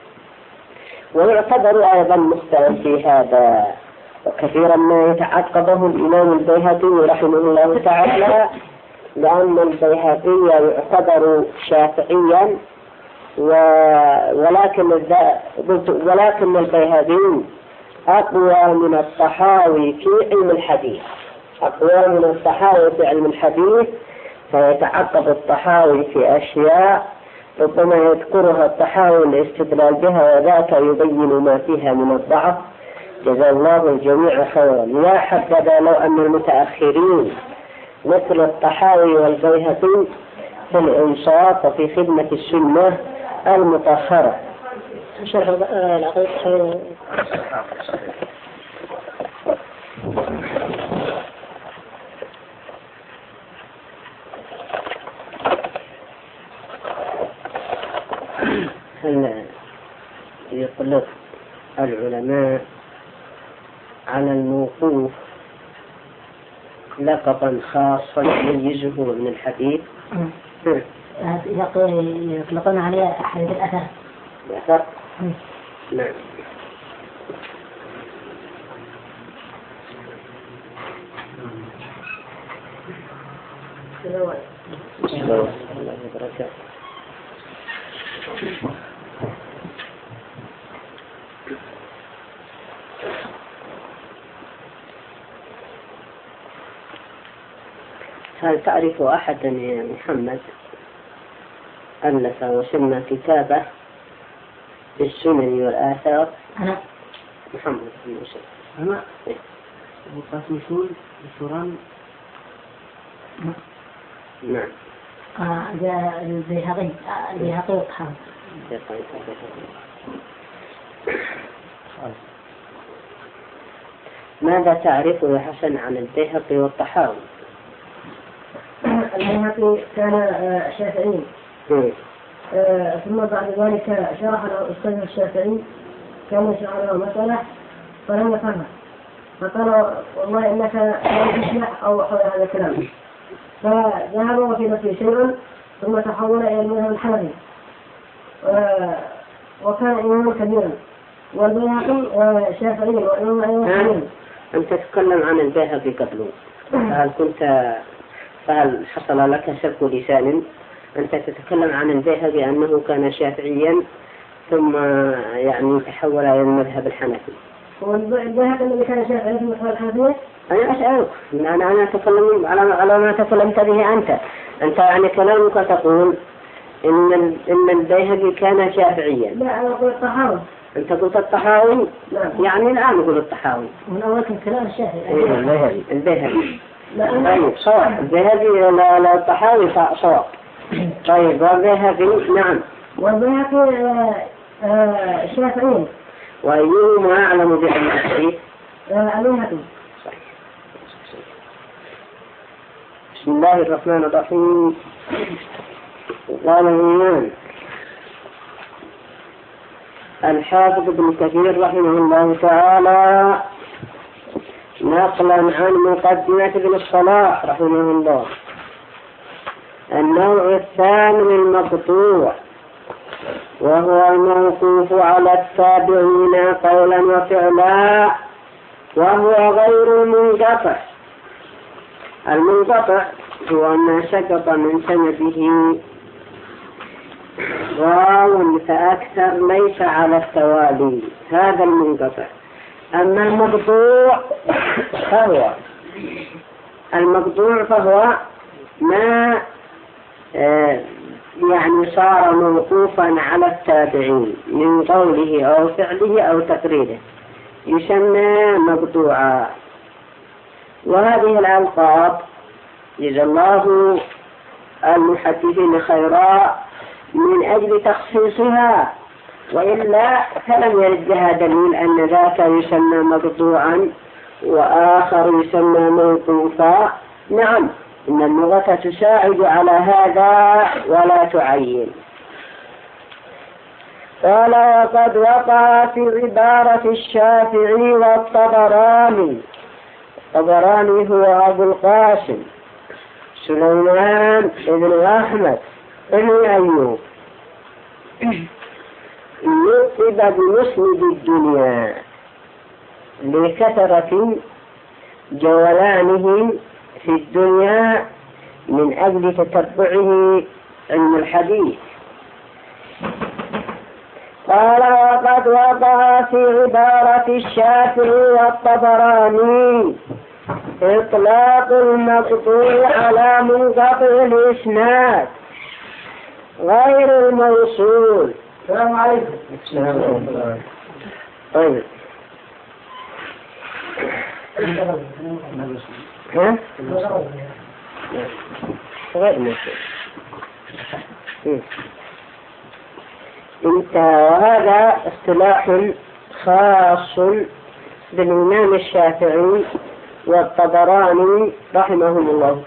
[SPEAKER 1] ويعتبر أيضا مستوى في هذا. وكثيرا ما يتعقبه الإمام البيهقي رحمه الله تعالى، لأن البيهقي يعتبر شافعيا، ولكن البيهقي أقوى من الطحاوي في علم الحديث، فيتعقب الطحاوي في أشياء ربما يذكرها الطحاوي لاستدلال بها، وذاك يبين ما فيها من الضعف. جزا الله الجميع خيرا. يا حبذا لو أن المتأخرين مثل الطحاوي والبيهقي في الإنصاف وفي خدمة السنة المطهرة. هل يطلق العلماء على الموقوف لقبا خاصا يميزه من الحديث؟
[SPEAKER 3] يطلقون عليه حديث الأثر.
[SPEAKER 1] نعم. هل تعرف أحدا يا محمد ألف وسمى كتابه بالسنن والآثار؟
[SPEAKER 3] أنا
[SPEAKER 1] محمد بن مسلم.
[SPEAKER 2] أنا وقاسم سول بسوران.
[SPEAKER 1] نعم.
[SPEAKER 3] البيهقي والطحاوي.
[SPEAKER 1] ماذا تعرف يا حسن عن البيهقي والطحاوي؟
[SPEAKER 3] البيهقي كان شافعي، ثم بعد ذلك شرح له أستاذ الشافعي، كان يشرح له مسألة فلم يفهمها، فقال: والله إنك لا تسمع أو حول هذا الكلام. فذهب وفي نفسه شيء، ثم تحول إلى المذهب الحنفي، وكان إماما كبيرا. والبيهقي شافعي وإمام كبير.
[SPEAKER 1] أنت تتكلم عن البيهقي قبله، فهل حصل لك سبك لسان أنت تتكلم عن البيهقي أنه كان شافعيا ثم يعني تحول إلى المذهب الحنفي.
[SPEAKER 3] والبيهقي الذي كان شافعيا في المذهب الحنفي؟
[SPEAKER 1] أنا أسألك، أنا أتكلم على ما تكلمت به أنت يعني كلامك تقول إن البيهقي كان شافعيا.
[SPEAKER 3] لا، أنا أقول الطحاوي.
[SPEAKER 1] أنت قلت الطحاوي؟ يعني الآن نقول الطحاوي.
[SPEAKER 3] من أول كلام الشافعي.
[SPEAKER 1] البيهقي. طيب صواب. البيهقي لا الطحاوي صواب. طيب والبيهقي نعم.
[SPEAKER 3] والبيهقي شافعي.
[SPEAKER 1] وأيهما أعلم بعلم الحديث؟
[SPEAKER 3] البيهقي.
[SPEAKER 1] بسم الله الرحمن الرحيم. قال الإمام الحافظ ابن كثير رحمه الله تعالى نقلا عن مقدمة ابن الصلاح رحمه الله: النوع الثاني المقطوع، وهو الموقوف على التابعين قولا وفعلا، وهو غير المنقطع. المنقطع هو ما سقط من سنده راو فأكثر ليس على التوالي، هذا المنقطع. أما المقطوع فهو ما يعني صار موقوفا على التابعين من قوله أو فعله أو تقريره، يسمى مقطوعا. وهذه الألقاب جزا الله المحدثين خيرا من أجل تخصيصها، وإلا فلم يرد لها دليل أن ذاك يسمى مقطوعا وآخر يسمى موقوفا. نعم، إن اللغة تساعد على هذا ولا تعين. قال: وقد وقع في عبارة الشافعي والطبراني. الطبراني هو أبو القاسم سليمان بن أحمد بن أيوب، يلقب بمسند الدنيا لكثرة جولانه في الدنيا من أجل تتبعه علم الحديث. قال: وقد وقع في عبارة الشافعي والطبراني إطلاق المقطوع على منقطع الإسناد غير الموصول. السلام عليكم. طيب غير موصول. وهذا اصطلاح خاص بالإمام الشافعي والطبراني رحمهم الله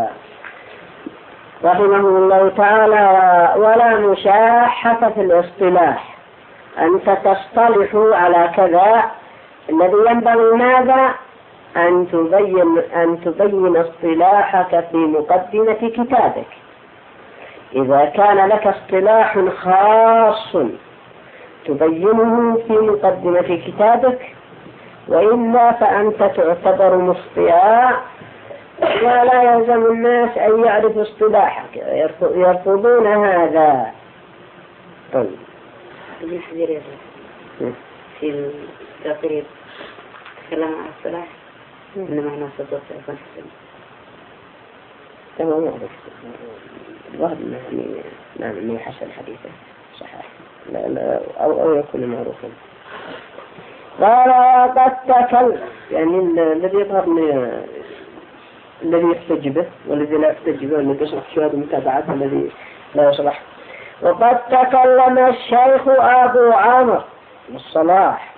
[SPEAKER 1] تعالى، ولا مشاحة في الاصطلاح. أنت تصطلح على كذا، الذي ينبغي ماذا؟ أن تبين اصطلاحك في مقدمة كتابك. إذا كان لك اصطلاح خاص تبينه في مقدمة كتابك، وإلا فأنت تعتبر مخطئا، ولا يلزم الناس أن يعرفوا اصطلاحك، يرفضون هذا. طيب
[SPEAKER 3] ابن حجر في التقريب تكلم عن الاصطلاح إنما هنا صدق يكون حسن.
[SPEAKER 1] تمام، الواحد يعني حسن حديثه صحيح لا أو يكون معروفا. قال: قد تكلم، يعني الذي يظهر الذي يحتج به والذي لا يحتج به، الذي يشرح شهادة متابعات الذي لا يشرح. وقد تكلم الشيخ أبو عمرو الصلاح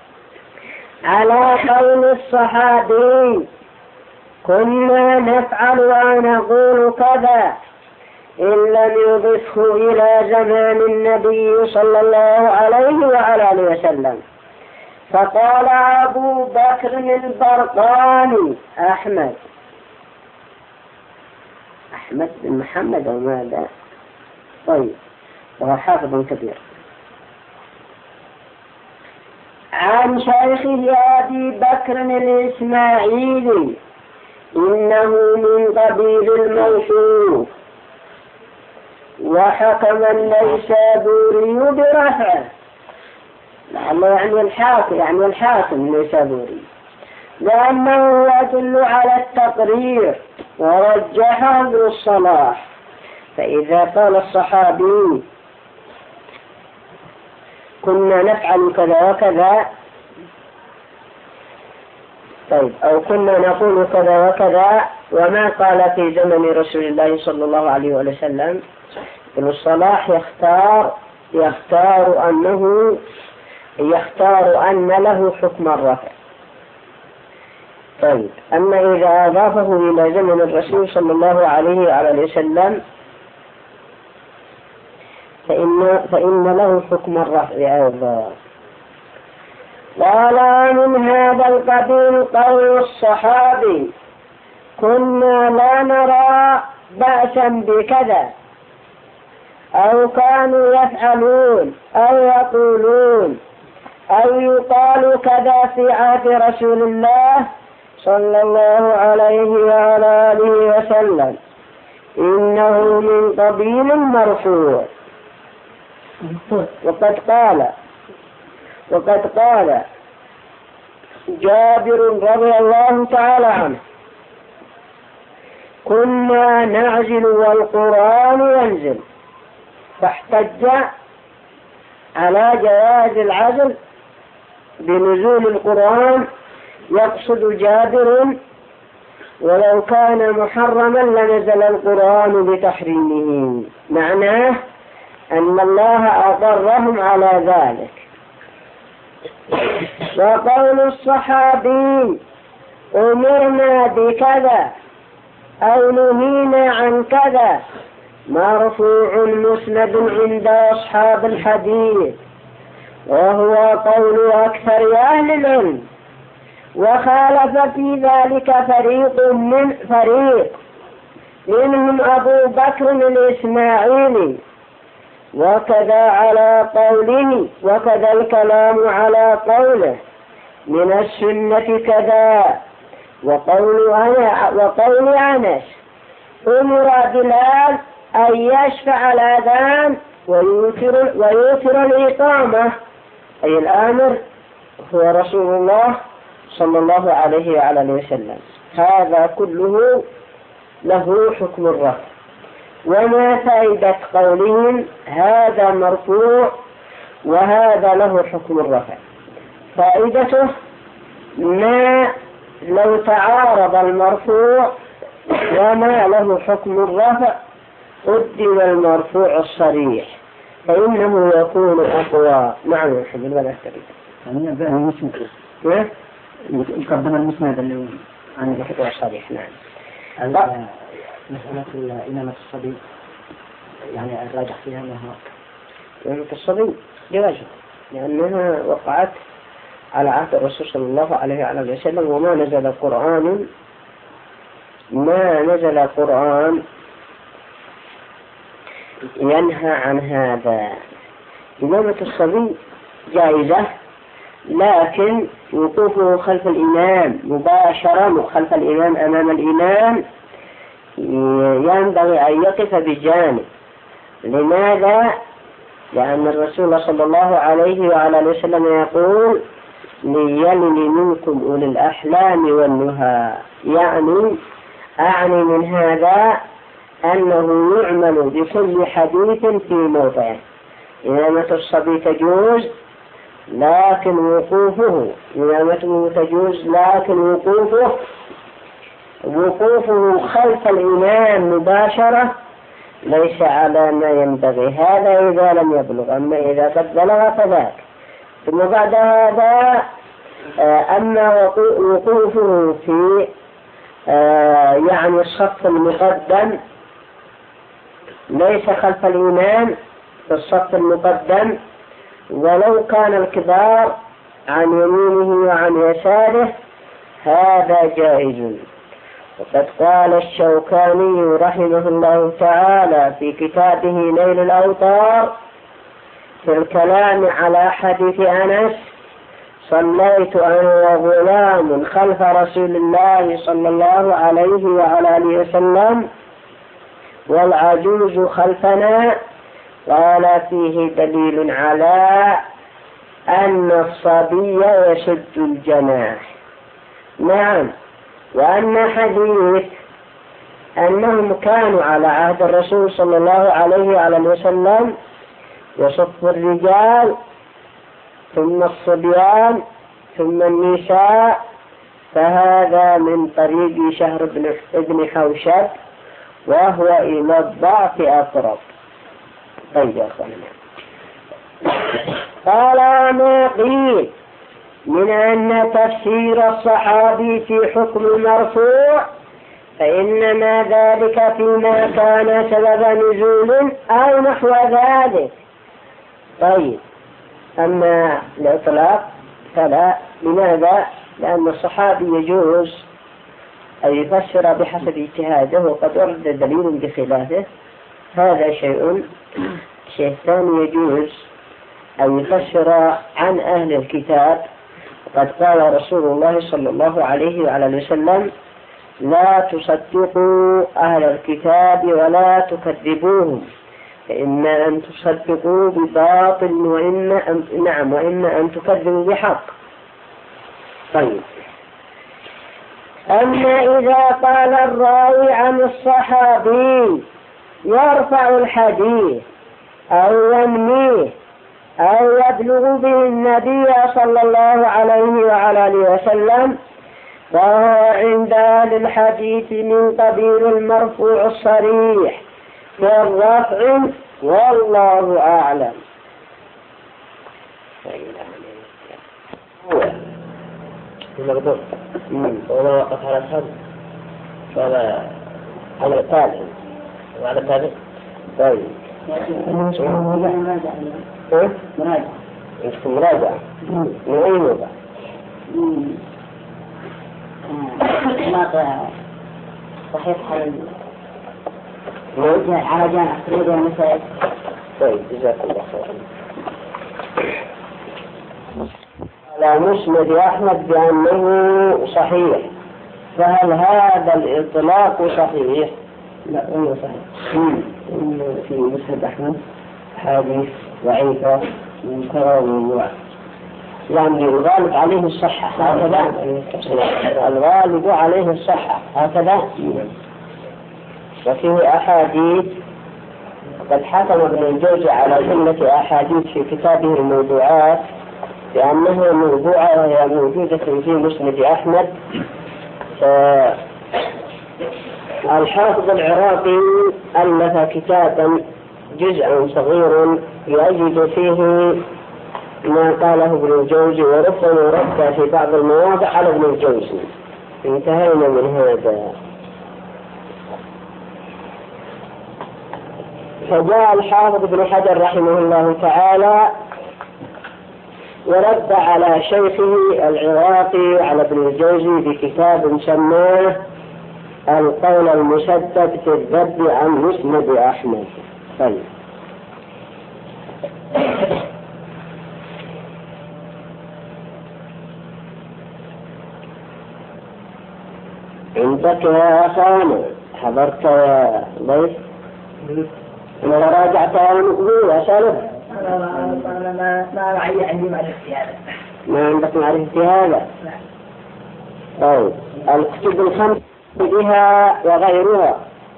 [SPEAKER 1] على قول الصحابي: كنا نفعل ونقول كذا، إن لم يضفه إلى زمان النبي صلى الله عليه وعلى آله وسلم. فقال أبو بكر البرقاني أحمد بن محمد وماذا؟ طيب، وهو حافظ كبير، عن شيخه أبي بكر الإسماعيلي إنه من قبيل الموصوف، وحكم النيسابوري برفعه، يعني الحاكم النيسابوري، لأنه يدل على التقرير ورجحه ابن الصلاح. فإذا قال الصحابي كنا نفعل كذا وكذا، طيب، أو كنا نقول كذا وكذا، وما قال في زمن رسول الله صلى الله عليه وسلم، ابن الصلاح يختار أن له حكم الرفع. طيب، أما إذا أضافه إلى زمن الرسول صلى الله عليه وسلم فإن له حكم الرفع أيضا. قال: من هذا القبيل قول الصحابي: كنا لا نرى بأسا بكذا، أو كانوا يفعلون أو يقولون، أو يقال كذا في عهد رسول الله صلى الله عليه وعلى آله وسلم، إنه من قبيل مرفوع. وقد قال جابر رضي الله تعالى عنه: كنا نعزل والقرآن ينزل، فاحتج على جواز العزل بنزول القرآن، يقصد جابر: ولو كان محرما لنزل القرآن بتحريمه. معناه أن الله أقرهم على ذلك. وقول الصحابي: أمرنا بكذا أو نهينا عن كذا، مرفوع مسند عند أصحاب الحديث، وهو قول أكثر أهل العلم. وخالف في ذلك فريق منهم أبو بكر الإسماعيلي، وكذا الكلام على قوله من السنة كذا. وقول أنس: أمر بلال أن يشفع الأذان ويوتر الإقامة، أي الآمر هو رسول الله صلى الله عليه وعلى وسلم. هذا كله له حكم الرفع. وما فائدة قولهم هذا مرفوع وهذا له حكم الرفع؟ فائدته: ما لو تعارض المرفوع وما له حكم الرفع قدم المرفوع الصريح، فإنه يكون أقوى. نعم يا حبيبي، ولا أستريد
[SPEAKER 2] يقدم المسند اللي عن
[SPEAKER 1] الحكم الصريح. نعم.
[SPEAKER 2] مسألة إمامة الصبي، يعني الراجح فيها أنها
[SPEAKER 1] إمامة الصبي جوازها، لأنها وقعت على عهد الرسول صلى الله عليه وسلم، وما نزل قرآن ينهى عن هذا. إمامة الصبي جائزة، لكن وقوفه خلف الإمام مباشرة، خلف الإمام أمام الإمام، ينبغي أن يقف بجانب. لماذا؟ لأن الرسول صلى الله عليه وعلى وسلم يقول: ليلن منكم أولي الأحلام والنهى. أعني من هذا أنه يعمل بكل حديث في موضعه. إمامة الصبي تجوز، لكن وقوفه خلف الإمام مباشرة ليس على ما ينبغي. هذا إذا لم يبلغ، أما إذا قد بلغ فذاك. ثم بعد هذا أما وقوفه في الصف المقدم، ليس خلف الإمام في الصف المقدم، ولو كان الكبار عن يمينه وعن يساره، هذا جائز. وقد قال الشوكاني رحمه الله تعالى في كتابه نيل الأوطار في الكلام على حديث أنس: صليت أنا وغلام خلف رسول الله صلى الله عليه وعلى آله وسلم، والعجوز خلفنا، قال فيه دليل على أن الصبي يشد الجناح. نعم. وأن حديث أنهم كانوا على عهد الرسول صلى الله عليه وسلم يصف الرجال ثم الصبيان ثم النساء، فهذا من طريق شهر بن حوشب، وهو إلى الضعف أقرب. طيب يا أخوانا. قال: وما قيل من أن تفسير الصحابي في حكم المرفوع فإنما ذلك فيما كان سبب نزول أو نحو ذلك. طيب، أما الإطلاق فلا. لماذا؟ لأن الصحابي يجوز أن يفسر بحسب اجتهاده، وقد ورد دليل بخلافه، هذا شيء. شيء ثاني، يجوز أن يفسر عن أهل الكتاب، قد قال رسول الله صلى الله عليه وسلم: لا تصدقوا أهل الكتاب ولا تكذبوهم، فإما أن تصدقوا بباطل وإما أن تكذبوا بحق. طيب، أما إذا قال الراوي عن الصحابي يرفع الحديث أو ينميه أو يبلغ به النبي صلى الله عليه وسلم، فهو عند أهل الحديث من قبيل المرفوع الصريح في الرفع، والله أعلم.
[SPEAKER 2] المقدور وما وقف على الحد فهذا على التابع وعلى التابع.
[SPEAKER 1] طيب، مراجعة من أي موضع؟
[SPEAKER 3] صحيح على جامع تريد المسائل.
[SPEAKER 1] طيب، جزاك الله خير. على مسند أحمد بأنه صحيح، فهل هذا الإطلاق صحيح؟
[SPEAKER 3] لا، غير صحيح. في مسند أحمد حديث ضعيفة منكرة وموضوع،
[SPEAKER 1] يعني الغالب عليه الصحة هكذا. الغالب عليه الصحة هكذا. وفيه أحاديث قد حكم ابن الجوزي على جملة أحاديث في كتابه الموضوعات لأنها موضوعة وهي موجودة في مسند أحمد. الحافظ العراقي ألف كتابا جزءا صغير يؤيد فيه ما قاله ابن الجوزي، وربما رد في بعض المواضع على ابن الجوزي. انتهينا من هذا. فجاء الحافظ ابن حجر رحمه الله تعالى ورد على شيخه العراقي على ابن الجوزي بكتاب سماه القول المسدد في الرد عن مسند أحمد. طيب، عندك يا أخانا حضرت يا ضيف؟ أنا راجعت على المقبول أسألك.
[SPEAKER 3] أنا ما عندي معرفة في هذا.
[SPEAKER 1] ما عندك معرفة في هذا؟ طيب، الكتب الخمس بها وغيرها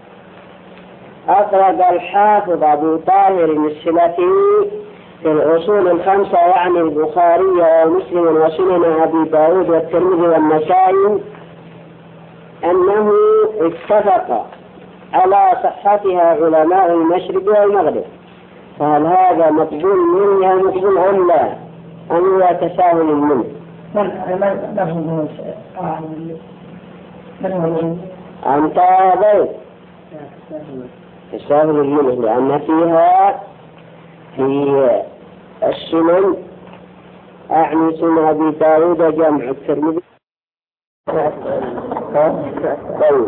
[SPEAKER 1] أخرج الحافظ أبو طاهر السلفي في الأصول الخمسة، يعني البخاري ومسلم وسنن أبي داود والترمذي والنسائي، أنه اتفق على صحتها علماء المشرق والمغرب. فهل هذا مقبول منه مقبول أم لا؟ أم هو تساهل منه؟ أنت ضيف تساهل منه، لأن فيها في السنن أعني سنن أبي داود جامع الترمذي. طيب،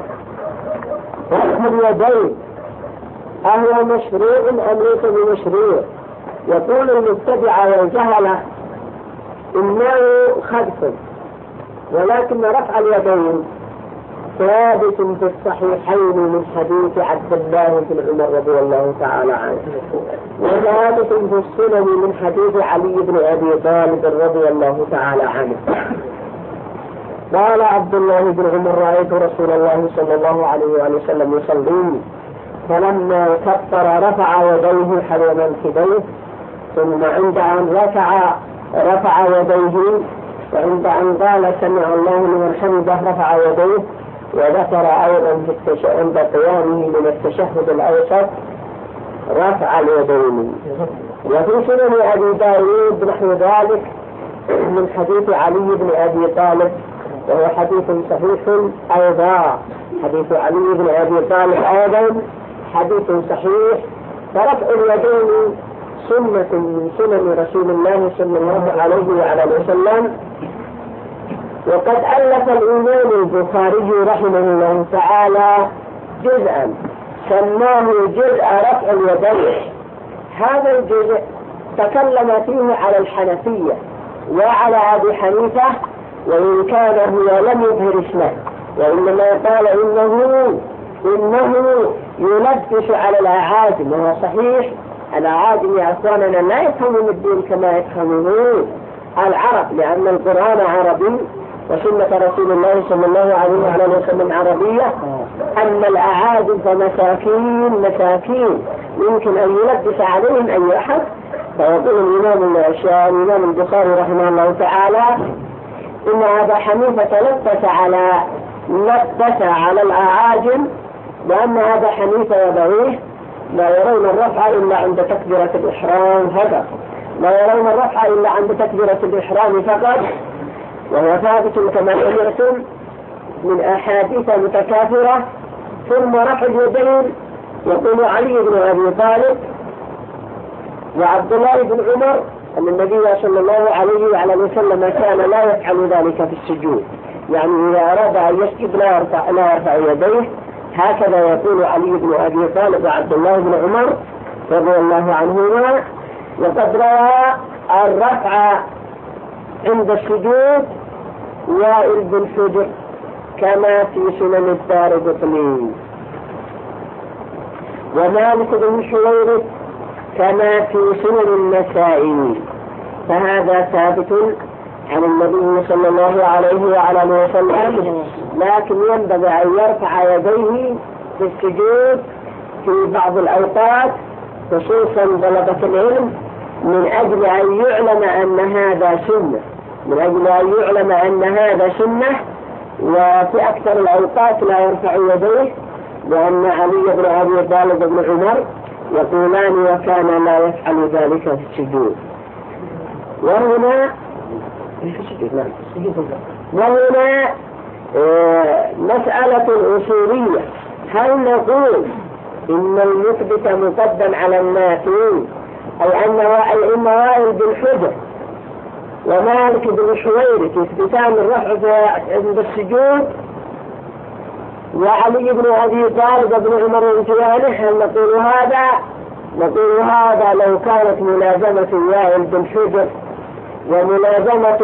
[SPEAKER 1] رحم اليدين أهو مشروع أم ليس بمشروع؟ يقول المتبع والجهلة إنه خلف، ولكن رفع اليدين ثابت في الصحيحين من حديث عبد الله بن عمر رضي الله تعالى عنه، وثابت في السنن من حديث علي بن أبي طالب رضي الله تعالى عنه. قال عبد الله بن عمر: رأيت رسول الله صلى الله عليه وسلم يصلي، فلما كبر رفع يديه حذو منكبيه، ثم عند أن رفع يديه، وعند أن قال سمع الله لمن حمده رفع يديه. وذكر أيضا عند قيامه من التشهد الأوسط رفع اليدين. وفي سنن أبي داود نحو ذلك من حديث علي بن أبي طالب، وهو حديث صحيح أيضا. حديث علي بن أبي طالب أيضا حديث صحيح. فرفع اليدين سنة من سنن رسول الله صلى الله عليه وسلم. وقد ألف الإمام البخاري رحمه الله تعالى جزءا سماه جزء رفع اليدين. هذا الجزء تكلم فيه على الحنفية وعلى أبي حنيفة، وإن كان هو لم يظهر اسمه، وإنما قال إنه يلبس على الأعاجم. وهو صحيح الأعاجم يا أخواننا لا يفهمون الدين كما يفهمون العرب، لأن القرآن عربي وسنة رسول الله صلى الله عليه وسلم عربية. أما الأعاجم فمساكين يمكن أن يلبس عليهم أي أحد. فيقول الإمام البخاري رحمه الله تعالى إن أبا حنيفة لبس على الأعاجم، لأن أبا حنيفة وبعيه لا يرون الرفع إلا عند تكبيرة الإحرام فقط، لا يرون الرفع إلا عند تكبيرة الإحرام فقط. وهو ثابت كما سمعتم من أحاديث متكاثرة. ثم رفع اليدين يقول علي بن أبي طالب وعبد الله بن عمر أن النبي صلى الله عليه وسلم كان لا يفعل ذلك في السجود، يعني إذا أراد أن يسجد لا يرفع يديه. هكذا يقول علي بن أبي طالب وعبد الله بن عمر رضي الله عنهما. وقد روى الرفع عند السجود وائل بن حجر كما في سنن الدارقطني، ومالك بن حويرث كما في سنن النسائي. فهذا ثابت عن النبي صلى الله عليه وسلم. لكن ينبغي أن يرفع يديه في السجود في بعض الأوقات، خصوصا طلبة العلم، من أجل أن يعلم أن هذا سنة. وفي أكثر الأوقات لا يرفع يديه، لأن علي بن أبي طالب بن عمر يقولان وكان لا يفعل ذلك في السجود. وهنا مسألة أصولية: هل نقول إن المثبت مقدم على النافي، أي أن وائل بن حجر ومالك بن حويرث يثبتان الرفع عند السجود، وعلي بن أبي طالب بن عمر انتيانه؟ هل نقول هذا لو كانت ملازمة وائل بن حجر وملازمة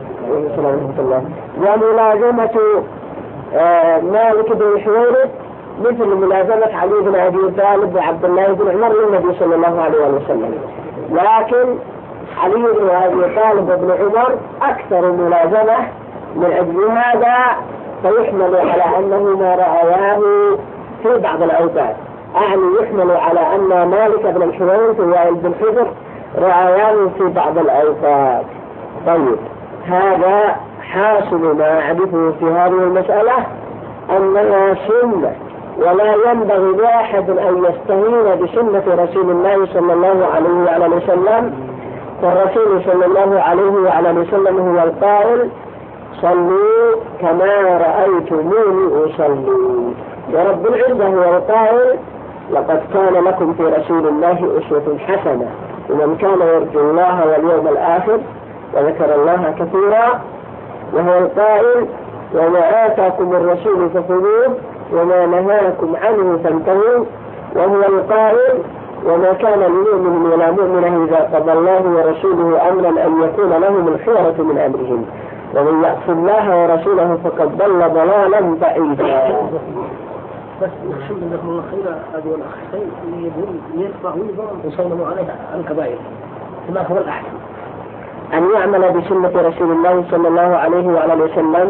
[SPEAKER 1] مالك بن حويرث مثل ملازمة علي بن أبي طالب وعبد الله بن عمر للنبي صلى الله عليه وسلم. لكن علي بن أبي طالب بن عمر أكثر ملازمة، من أجل هذا فيحمل على أنه ما رأياه في بعض الأوقات، يحمل على أن مالك بن الحويرث ووائل بن حجر رأياه في بعض الأوقات. طيب، هذا حاصل ما أعرفه في هذه المسألة، أنها سنة، ولا ينبغي لأحد أن يستهين بسنة رسول الله صلى الله عليه وسلم. فالرسول صلى الله عليه وسلم هو القائل: صلوا كما رأيتموني أصلي. ورب العزة هو القائل: لقد كان لكم في رسول الله أسوة حسنة لمن كان يرجو الله واليوم الآخر وذكر الله كثيرا. وهو القائل: وما آتاكم الرسول فخذوه وما نهاكم عنه فانتهوا. وهو القائل: وما كان لمؤمن ولا مؤمنة إذا قضى الله ورسوله أمرا أن يكون لهم الخيرة من أمرهم. ومن يعص الله ورسوله فقد ضل ضلالا بعيدا.
[SPEAKER 2] بس الحمد لله الله خير هذه الأخين يقول يرفع ويضرب ويصوموا عليها الكبائر ما هو الأحسن
[SPEAKER 1] أن يعمل بسنة رسول الله صلى الله عليه وعلى وسلم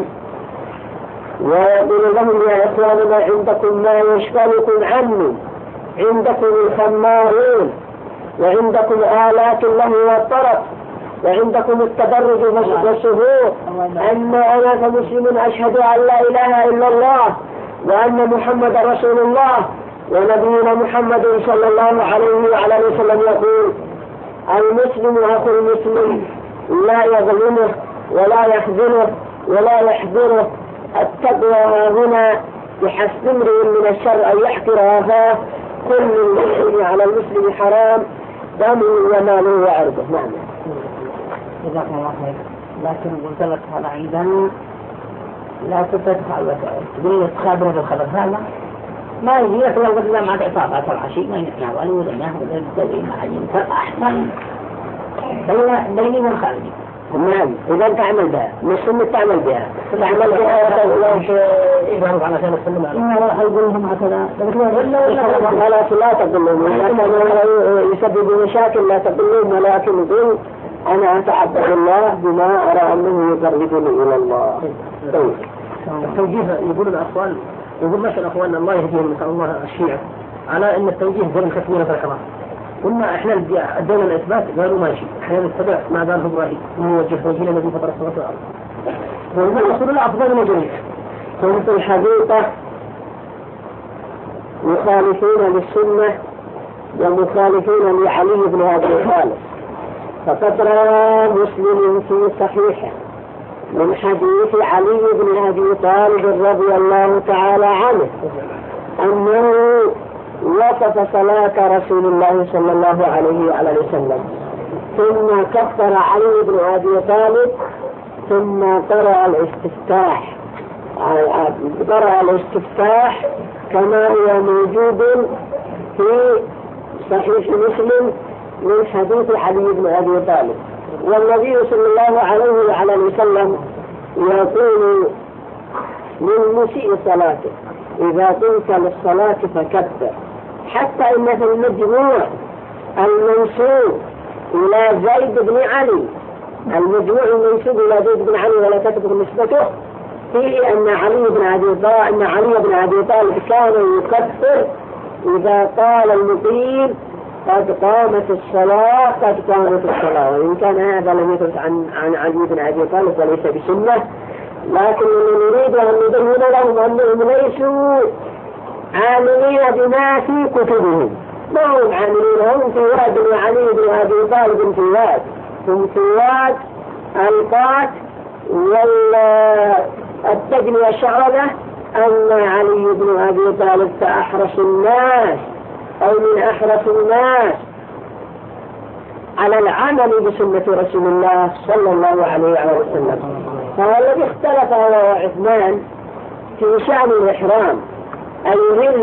[SPEAKER 1] ويقول لهم يا إخواننا عندكم ما يشغلكم عني، عندكم الخمارون وعندكم آلات الله والطرف وعندكم التدرج والسهور، أما أنا كمسلم أشهد أن لا إله إلا الله وأن محمد رسول الله ونبينا محمد صلى الله عليه وعلى وسلم يقول المسلم أخو المسلم لا يظلمه ولا يخذله ولا يحذره. التقوى هنا بحسب امرئ من الشر أن يحقر أخاه، كل المسلم على المسلم حرام دمه وماله وعرضه. نعم.
[SPEAKER 3] جزاكم الله خير. لكن قلت لك هذا عندنا لا تفتح الوسائل تقول لي تخابره بالخبر هذا ما يجي لك لو قلت له مع إصابات العشي ما ينفع ولا ولا ياخذ الدوري مع ينفع أحسن بيني والخارجي.
[SPEAKER 1] نعم إذا تعمل بها مش سنة تعمل بها تعمل بها
[SPEAKER 2] يفهمك على شان السلم
[SPEAKER 3] على لا يقول لهم هكذا
[SPEAKER 1] لا تقول لهم يسبب مشاكل لا تقول لهم ولكن يقول أنا أتعبد الله بما أرى أنه يقربني إلى الله.
[SPEAKER 2] التوجيه يقول الأخوان يقول مثلا أخواننا الله يهديهم نسأل الله الشيعة على أن التوجيه غير الكثير في الحرام. قلنا إحنا أدينا الإثبات قالوا ماشي إحنا نتبع ما قاله إبراهيم ونوجه توجيهنا الذي فطر السماوات والأرض. ويقول رسول الله أفضل من جميع.
[SPEAKER 1] كنت الحقيقة مخالفين للسنة ومخالفين لعلي بن أبي طالب. فقد روى مسلم في صحيحه من حديث علي بن أبي طالب رضي الله تعالى عنه أنه وصف صلاة رسول الله صلى الله عليه وعلى وسلم ثم كفر علي بن أبي طالب ثم قرأ الاستفتاح كما هو موجود في صحيح مسلم من حديث علي بن أبي طالب. والنبي صلى الله عليه وعلى وسلم يقول للمسيء صلاته إذا قمت للصلاة فكبر، حتى إن في المجموع المنسوب إلى زيد بن علي، المجموع المنسوب إلى زيد بن علي ولا تكتب نسبته فيه أن علي بن أبي طالب كان يكفر إذا قال المقيم قد قامت الصلاة قد قامت الصلاة. وإن كان هذا لم يثبت عن علي بن أبي طالب وليس بسنة، لكن نريد أن نبين لهم أنهم ليسوا عاملين بما في كتبهم، ما هم عاملين، هم في واد وعلي بن أبي طالب في واد، هم في واد القات والتجن والشعربة. أما علي بن أبي طالب فأحرص الناس أو من أحرص الناس على العمل بسنة رسول الله صلى الله عليه وسلم. فالذي اختلف هو عثمان في شأن الإحرام أن يهل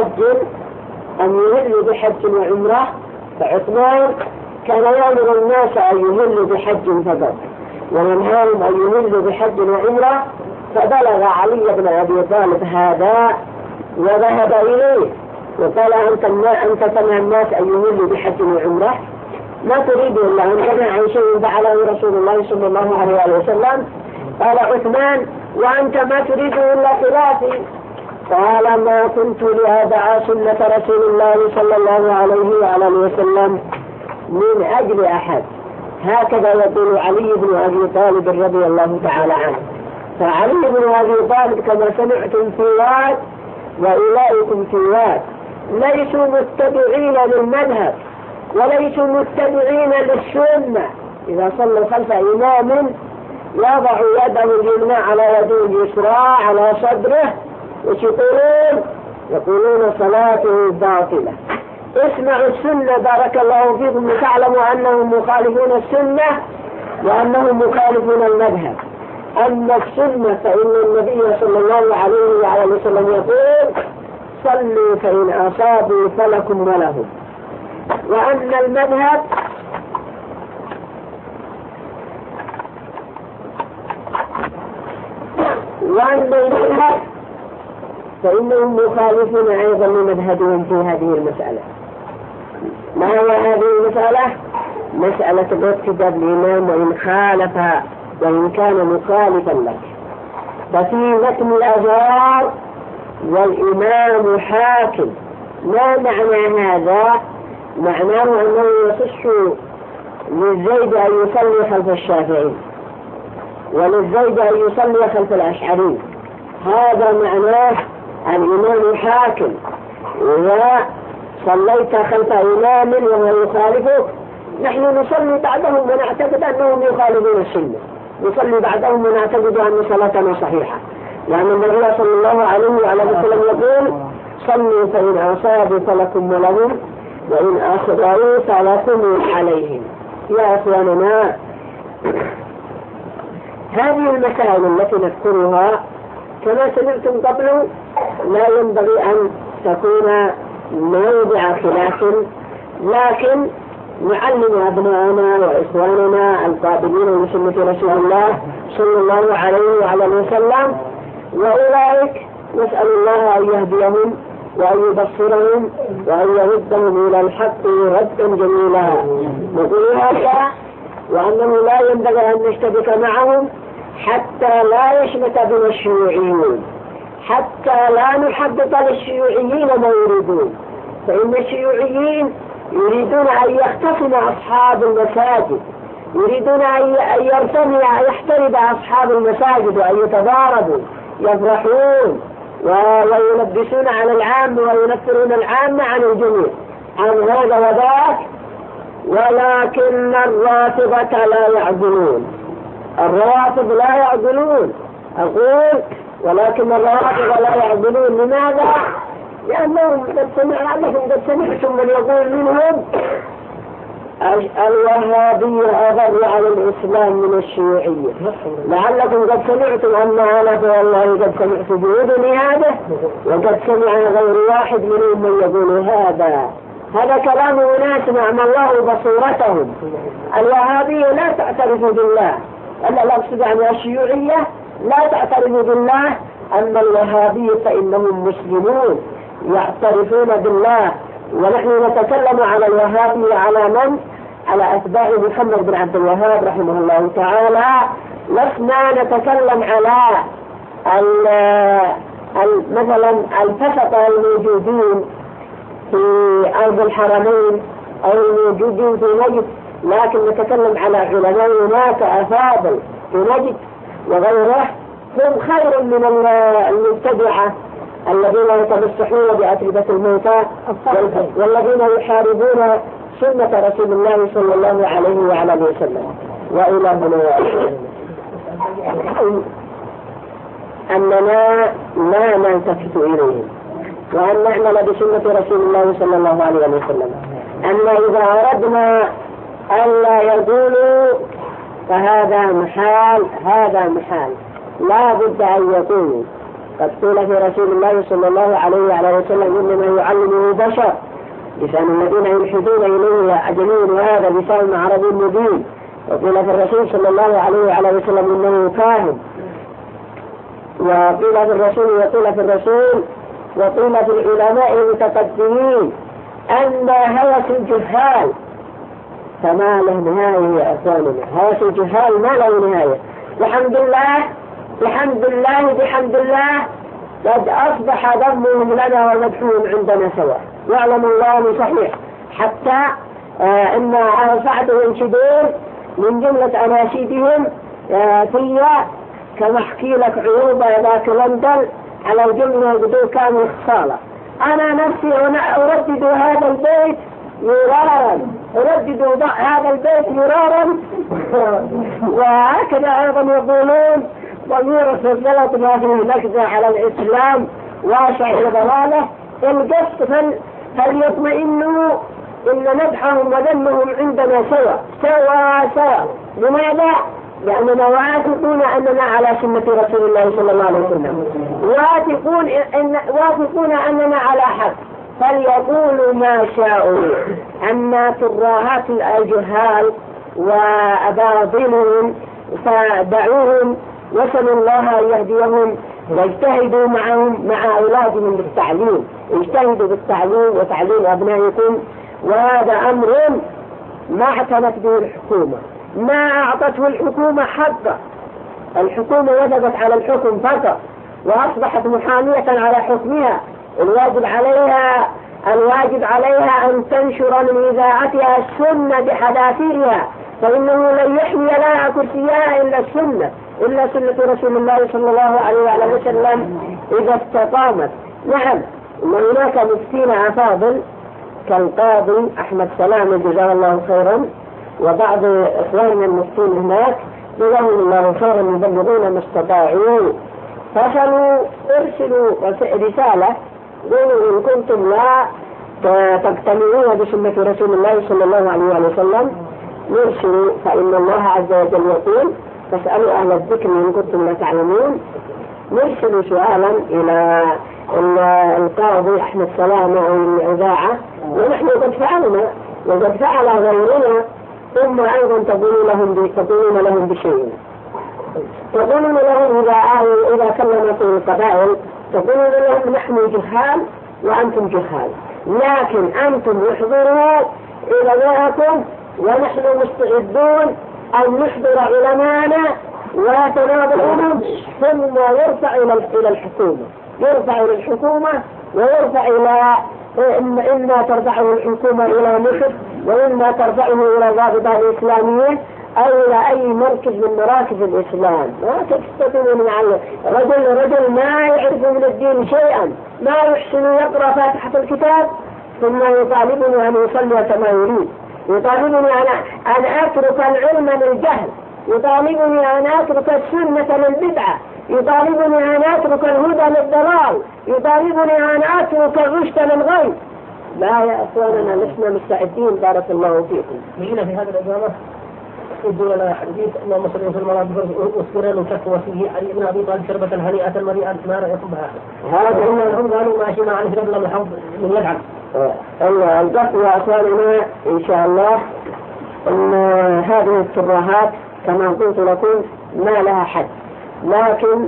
[SPEAKER 1] بحج وعمرة، فعثمان كان يأمر الناس أن يهلوا بحج فقط وينهاهم أن يهلوا بحج وعمرة. فبلغ علي بن أبي طالب هذا وذهب إليه وقال أنت تمنع الناس أن يهلوا بحج وعمرة، ما تريد إلا أن تمنع عن شيء فعله رسول الله صلى الله عليه وسلم. قال عثمان وأنت ما تريد إلا خلافي. قال ما كنت لأدع سنة رسول الله صلى الله عليه وسلم من أجل أحد. هكذا يقول علي بن أبي طالب رضي الله تعالى عنه. فعلي بن أبي طالب كما سمعتم في واد وإولئكم في واد، ليسوا متبعين للمذهب وليسوا متبعين للسنة. إذا صلوا خلف إمام يضع يده اليمنى على يده اليسرى على صدره يقولون صلاته باطلة. اسمعوا السنة بارك الله فيكم لتعلموا أنهم مخالفون السنة وأنهم مخالفون المذهب. أما السنة فإن النبي صلى الله عليه وسلم يقول صلوا فإن أصابوا فلكم ولهم. وأما المذهب وأما المذهب فإنهم مخالفون أيضا لمذهبهم في هذه المسألة. ما هو هذه المسألة؟ مسألة الاقتداء بالإمام وإن خالف وإن كان مخالفا لك. ففي متن الأزهار والإمام حاكم. ما معنى هذا؟ معناه أنه يصح للزيد أن يصلي خلف الشافعي وللزيد أن يصلي خلف الأشعري. هذا معناه الإمام حاكم. إذا صليت خلف إمام وهو يخالفك نحن نصلي بعدهم ونعتقد أنهم يخالفون السنة، نصلي بعدهم ونعتقد أن صلاتنا صحيحة، لأن النبي صلى الله عليه وعلى وسلم يقول صلوا فإن أصابوا فلكم ولهم وإن أخطأوا فلكم عليهم. يا أخواننا، هذه المسائل التي نذكرها كما سمعتم قبل لا ينبغي أن تكون موضع خلاف، لكن نعلم أبناءنا وإخواننا القابلين لسنة رسول الله صلى الله عليه وعلى وسلم، وأولئك نسأل الله أن يهديهم وأن يبصرهم وأن يردهم إلى الحق ردا جميلا. نقول هذا وأنه لا ينبغي أن نشتبك معهم حتى لا يشمت بنا الشيوعيون، حتى لا نحبط للشيوعيين ما يريدون، فإن الشيوعيين يريدون أن يختصم أصحاب المساجد، يريدون أن يحترب أصحاب المساجد وأن يتضاربوا يفرحون ويلبسون على العام وينفرون العام عن الجميع عن هذا وذاك. ولكن الرافضة لا يعدلون، الرافض لا يعدلون. أقول ولكن الرافضة لا يعدلون. لماذا؟ لأنهم قد سمعتم من يقول منهم الوهابية أضر على الإسلام من الشيوعية. لعلكم قد سمعتم أن أنا والله قد سمعت بأذني هذا، وقد سمع غير واحد منهم من يقول هذا كلام أناس نعم الله بصيرتهم. الوهابية لا تعترف بالله، أنا لا أقصد عن الشيوعية لا تعترف بالله، أما الوهابية فإنهم مسلمون يعترفون بالله. ونحن نتكلم على الوهابية على من؟ على أتباع محمد بن عبد الوهاب رحمه الله تعالى. لسنا نتكلم على مثلا الفسقة الموجودين في أرض الحرمين أو الموجودين في نجد، لكن نتكلم على علماء هناك أفاضل في نجد وغيره هم خير من المبتدعة الذين يتمسحون بأتربة الموتى والذين يحاربون سنة رسول الله صلى الله عليه وعلى وسلم. وإلى هنا أننا لا نلتفت إليهم وأن نعمل بسنة رسول الله صلى الله عليه وسلم. أما إذا أردنا ألا يقولوا فهذا محال، هذا محال لا بد أن يقولوا. قد قيل في رسول الله صلى الله عليه وعلى وسلم إنما يعلمه بشر، لسان الذين يلحدون إليه أعجمي وهذا لسان عربي مبين. وقيل في الرسول صلى الله عليه وعلى وسلم إنه فاهم، وقيل في الرسول وقيل في الرسول وقيل في العلماء المتقدمين أن هوس الجهال فما له نهاية يا أخواننا. هوس الجهال ما له نهاية. الحمد لله الحمد لله بحمد الله قد أصبح ذمهم لنا ومدحهم عندنا سواء، يعلم الله صحيح. حتى إن سعد ينشدون من جملة أناشيدهم فيها كما أحكي لك عيوب ذاك لندن على الجملة بدون كامل خصالة. أنا نفسي أردد هذا البيت مرارا، أردد هذا البيت مرارا. وهكذا أيضا يقولون ضمير في الغلط ما فيه نكزة على الإسلام واسع وضلاله. القصد فليطمئنوا إن مدحهم وذمهم عندنا سوا. لماذا؟ لأننا واثقون أننا على سنة رسول الله صلى الله عليه وسلم، واثقون أننا على حق، فليقولوا ما شاءوا. أما تراهات الجهال وأباطيلهم فدعوهم وسلوا الله أن يهديهم واجتهدوا معهم مع أولادهم بالتعليم، اجتهدوا بالتعليم وتعليم أبنائكم. وهذا أمر ما اعتنت به الحكومة، ما أعطته الحكومة حقه. الحكومة وجدت على الحكم فقط وأصبحت محامية على حكمها. الواجب عليها أن تنشر من إذاعتها السنة بحذافيرها، فإنه لن يحمي لها كرسيها إلا السنة، إلا سنة رسول الله صلى الله عليه وسلم إذا استقامت. نعم، إن هناك مفتين أفاضل كالقاضي أحمد سلام جزاه الله خيرا، وبعض إخواننا المفتين هناك جزاهم الله خيرا يبلغون ما استطاعوا، فصلوا ارسلوا رسالة قولوا إن كنتم لا تقتنعون بسنة رسول الله صلى الله عليه وسلم نرسلوا، فإن الله عز وجل يقول فاسألوا أهل الذكر إن كنتم لا تعلمون. نرسل سؤالا إلى القاضي أحمد سلامة أو الإذاعة، ونحن قد فعلنا وقد فعل غيرنا، ثم أيضا تقولون لهم بشيء، تقولون لهم إذا كلمت القبائل تقولون لهم نحن جهال وأنتم جهال، لكن أنتم احضروا علماءكم ونحن مستعدون أن نحضر علماءنا ويتناظرون، ثم يرفع إلى الحكومة، يرفع إلى الحكومة ويرفع إلى إما ترفعه الحكومة إلى مصر وإما ترفعه إلى الرابطة الإسلامية أو إلى أي مركز من مراكز الإسلام. ما تستطيعون مع رجل ما يعرف من الدين شيئا، ما يحسن يقرأ فاتحة الكتاب، ثم يطالبني أن يصلي كما يريد، يطالبني أن أترك العلم للجهل، يطالبني أن أترك السنة للبدعة، يطالبني أن أترك الهدى للضلال، يطالبني أن أترك الرشد للغي. لا يا أخواننا، لسنا مستعدين. بارك الله فيكم.
[SPEAKER 2] مجينا في هذا الإجابة ادوا لنا حديث اللهم صل وسلم على واذكر له شك فيه علي بن ابي طالب شربة هنيئة مريئة ما رايكم بها.
[SPEAKER 1] هذا
[SPEAKER 2] هم قالوا ماشي مع علي بن الحوض من يدعم.
[SPEAKER 1] القصد يا أخواننا إن شاء الله أن هذه الترهات كما قلت لكم ما لها حد، لكن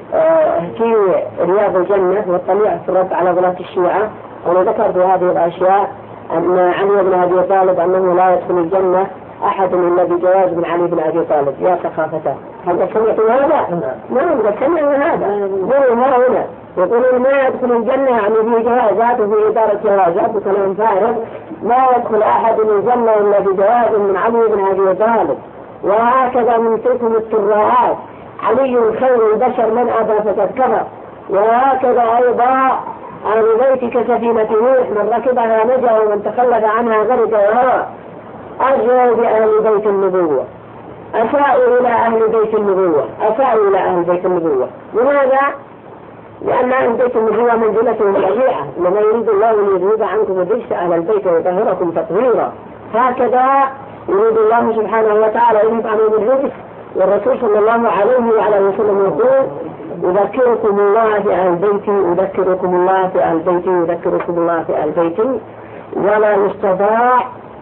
[SPEAKER 1] في رياض الجنة والطليعة في الرد على غلاة الشيعة أنا ذكرت هذه الأشياء، أن علي بن أبي طالب أنه لا يدخل الجنة أحد إلا بجواز من علي بن أبي طالب. يا سخافته، هل سمعتم هذا؟ نعم قد سمعنا هذا. هنا يقولون ما يدخل الجنة يعني في جوازات وفي إدارة جوازات وكلام فارغ، ما يدخل أحد الجنة إلا بجواز من علي بن أبي طالب. وهكذا من تلكم الترهات علي خير البشر من أبى فقد كفر. وهكذا أيضا أهل بيت كسفينة نوح من ركبها نجا ومن تخلف عنها غرق وهوى. أجروا بأهل بيت النبوة، أساءوا إلى أهل بيت النبوة، أساءوا إلى أهل بيت النبوة. لماذا؟ لأن أهل بيت النبوة منزلتهم رفيعة، لما يريد الله أن يذهب عنكم الرجس أهل البيت ويطهركم تطهيرا. هكذا يريد الله سبحانه وتعالى أن يذهب عنهم الرجس. والرسول صلى الله عليه وسلم يقول أذكركم الله في أهل بيتي، أذكركم الله في أهل بيتي، أذكركم الله في أهل بيتي. ولا يستطاع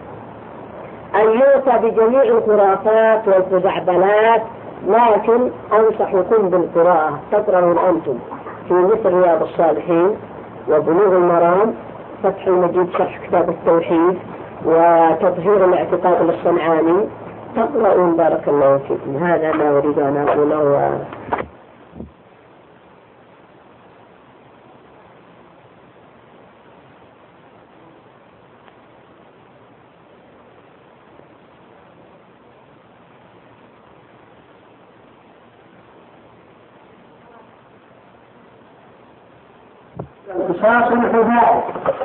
[SPEAKER 1] أن يؤتى بجميع الخرافات والخزعبلات، لكن أنصحكم بالقراءة. تقرأون أنتم في مثل رياض الصالحين وبلوغ المرام، فتح المجيد شرح كتاب التوحيد وتطهير الاعتقاد للصنعاني، تقرأون. بارك الله فيكم. هذا ما أريد أن أقوله. قصاص الحداد.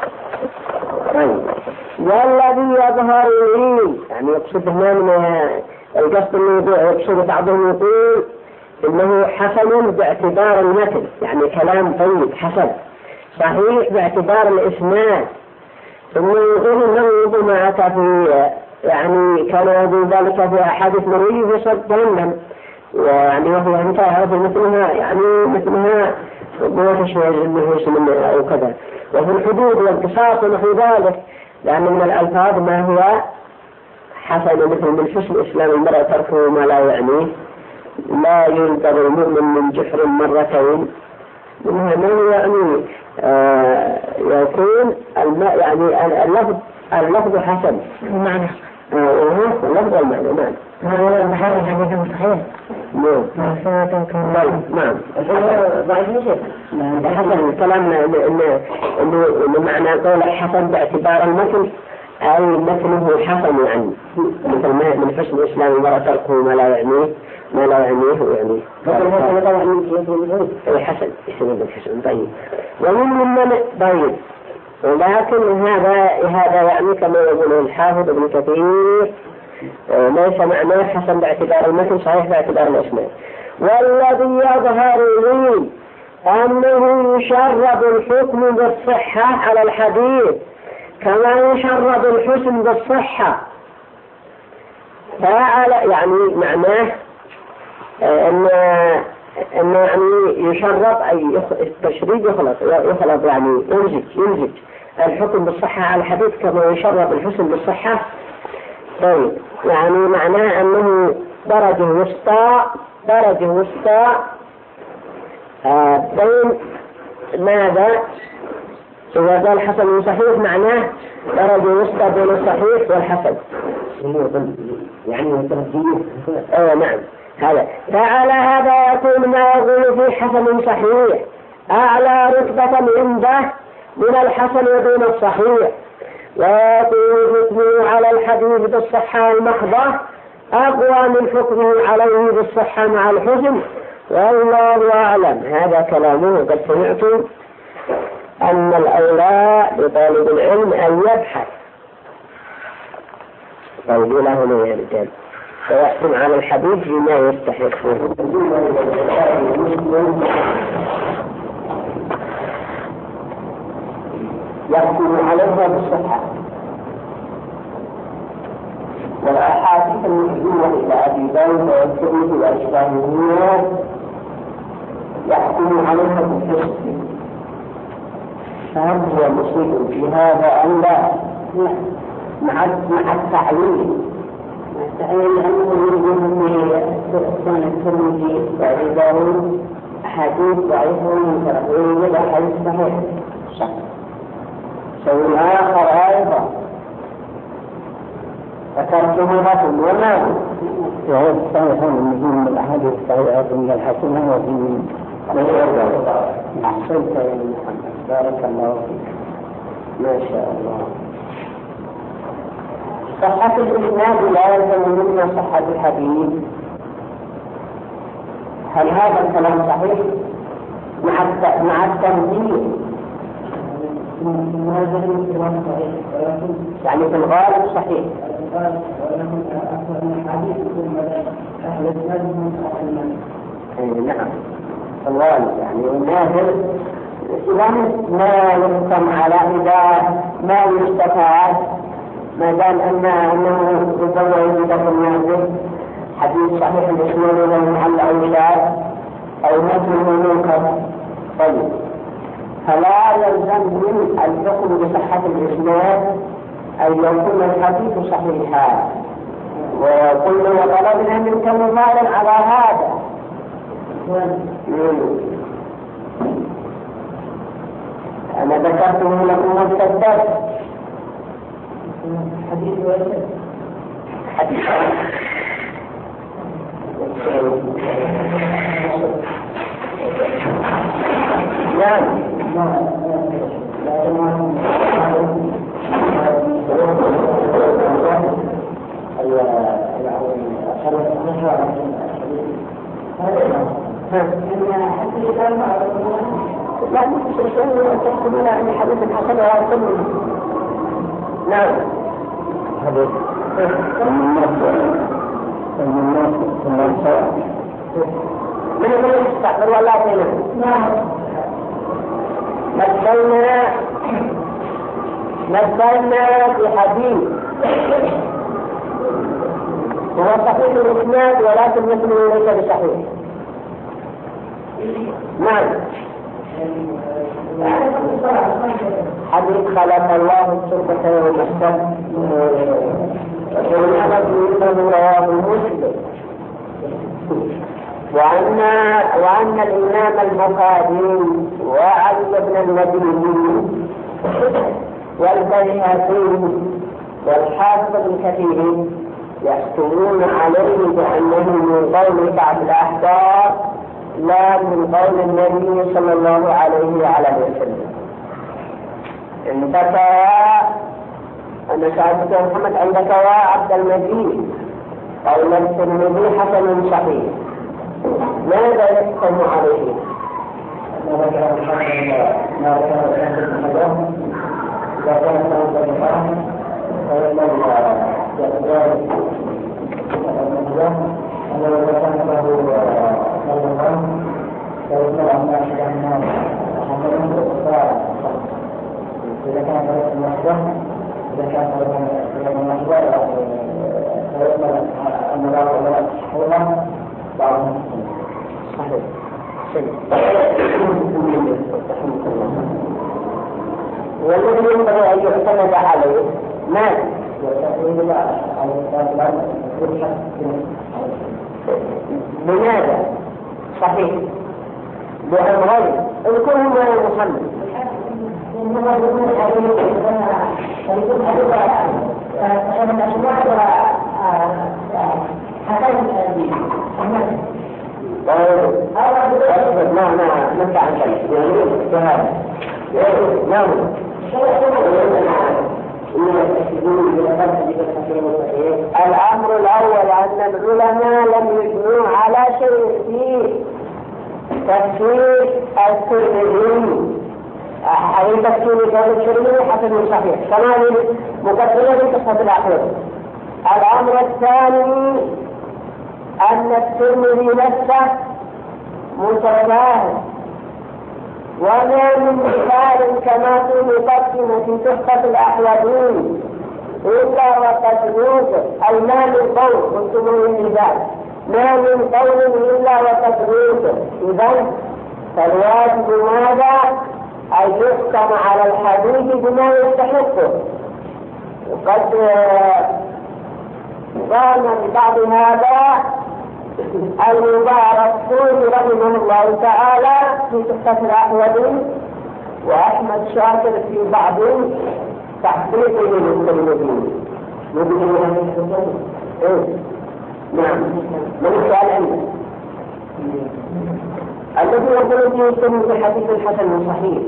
[SPEAKER 1] والذي يظهر لي يعني يقصد هنا من القصد انه يقصد بعضهم يقول انه حسن باعتبار المتن، يعني كلام طيب حسن صحيح باعتبار الاسناد، ثم يقول انه ربما اتى في يعني كان يقول ذلك في احاديث مرويه في صد جهنم، ويعني وهو انتهى في مثلها يعني مثلها ما فيش انه يسلم او كذا. وفي الحدود والقصاص ونحو ذلك، لأن من الألفاظ ما هو حسن مثل من حسن إسلام المرء تركه ما لا يعنيه، لا ينقذ المؤمن من جحر مرتين، منه يعني يكون يعني اللفظ حسن
[SPEAKER 3] المعنى
[SPEAKER 1] اللفظ المعنى. نعم
[SPEAKER 3] هذا محل حديث مستحيل.
[SPEAKER 1] نعم
[SPEAKER 3] ضعيف نشف
[SPEAKER 1] حسن كلامنا إنه معنى قول حسن باعتبار المتن أي متنه حسن، يعني مثل ما من حسن الإسلام ولا تركه ما لا يعنيه يعني حسن اسم الحسن. طيب ومن طيب، ولكن هذا يعني كما يقول الحافظ ابن كثير ليس معناه حسن باعتبار المتن، صحيح باعتبار الاسناد. والذي يظهر لي أنه يشرب الحكم بالصحة على الحديث كما يشرب الحسن بالصحة، يعني معناه أن يعني يشرب أي التشريب يخلط يعني ينزج الحكم بالصحة على الحديث كما يشرب الحسن بالصحة. طيب يعني معناه أنه درجة وسطى بين ماذا؟ إذا قال حسن وصحيح معناه درجة وسطى بين الصحيح والحسن، يعني نعم. هذا فعلى هذا يكون ما يقول في حسن صحيح أعلى رتبة عنده من الحسن ودون الصحيح، ويكون حكمه على الحديث بالصحة المحضة أقوى من حكمه عليه بالصحة مع الحسن، والله أعلم. هذا كلامه. قد سمعتم أن الأولى لطالب العلم أن يبحث. طيب له هنا يا رجال فيحكم على الحديث بما يستحق. يحكم عليها بالصحة، والأحاديث المحجوة إلى أبي داود والترمذي وأشباههما يحكم عليها بالحسن. فهل هو مصيب في هذا أم لا؟ مع التعليل لأنه يريد من الترمذي وأبي داود أحاديث ضعيفة ومنكرة، ويريد أحاديث صحيحة. صح. شيء آخر أيضا ذكرته لكم وما وهو الصحيح من الأحاديث الصحيحة من الحسنة وفي أحسنت يا محمد، بارك الله فيك، ما شاء الله. صحة الإسناد لا يلزم منها صحة الحديث. هل هذا الكلام صحيح مع التنزيل؟ يعني في الغالب صحيح. نعم الغالب يعني النادر إذا ما يحكم على إذا ما يستفاد ما دام أنه يضوي ذلك النازل حديث صحيح الإسلام له محل أو شاذ أو مثله منكر. طيب فلا يلزم من الحكم بصحة الإسناد أن يكون الحديث صحيحا، وقلنا وطلبنا منك مثالا على هذا. أنا ذكرته لكم والسداد حديث لا تشركون أن تحكمون عن حديث الحسن ويعطلون. نعم حديث من يستعمل ولا فينا. نعم مثلنا في حديث هو صحيح الإسناد ولكن مثله ليس بصحيح. نعم حديث خلق الله التربة يوم السبت وإنما رواه مسلم. وأن الإمام البخاري وعلي بن المديني والبيهقي والحافظ ابن كثير يحكمون عليه بأنه من قول بعض الأحبار لا من قول النبي صلى الله عليه وعلى وسلم. عندك أن سألت محمد عندك وعبد المجيد قول الترمذي حسن صحيح، ماذا يحكم عليه؟
[SPEAKER 3] إذا كان ثلاث المحضر إذا كان ثلاث المحضر فيقبل المرأة ولا تحولها بعضهم
[SPEAKER 1] صحيح. والذي ينبغي أن يعتمد عليه ماذا؟ بماذا؟ صحيح. بأمرين اذكرهم يا محمد.
[SPEAKER 3] إنما يكون حديث فيكون حديث من الأشباح وحكاية الأدين.
[SPEAKER 1] نعم نبدأ عن كلام نعم. الأمر الأول أن العلماء لم يجمعوا على شيء في تفسير الترمذي حديث تفسير الترمذي حسن صحيح كما مقدمة في قصة الأحوال. الأمر الثاني أن الترمذي نفسه متساهل، وما من مثال كما في مقدمة تحفة الأحوالين إلا وقد يوجد، أي ما من قول كنتم المثال ما من قول إلا وقد يوجد. إذن فالواجب ماذا؟ أن يحكم على الحديث بما يستحقه. وقد قام ببعض هذا المبارك رحمه الله تعالى في تحفة الأحوالين، وأحمد شاكر في بعض تحقيقه للترمذي. نعم. من السؤال عندك الذي يقول فيه الترمذي حديث الحسن صحيح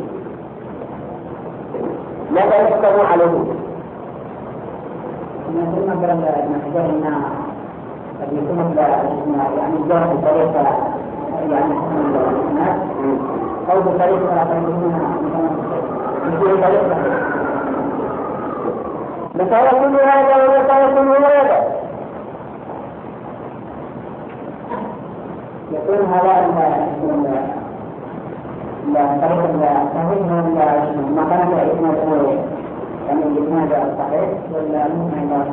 [SPEAKER 1] ماذا يحكم عليه؟
[SPEAKER 3] ثم قال ابن حجر ان قد يكون يعني الجرح بطريقه يعني الناس او بطريقه لا
[SPEAKER 1] متى يكون هذا ومتى يكون هذا؟
[SPEAKER 3] يكون هذا طريقه تهويل ما كان في يعني الإسناد الصحيح ولا المسند؟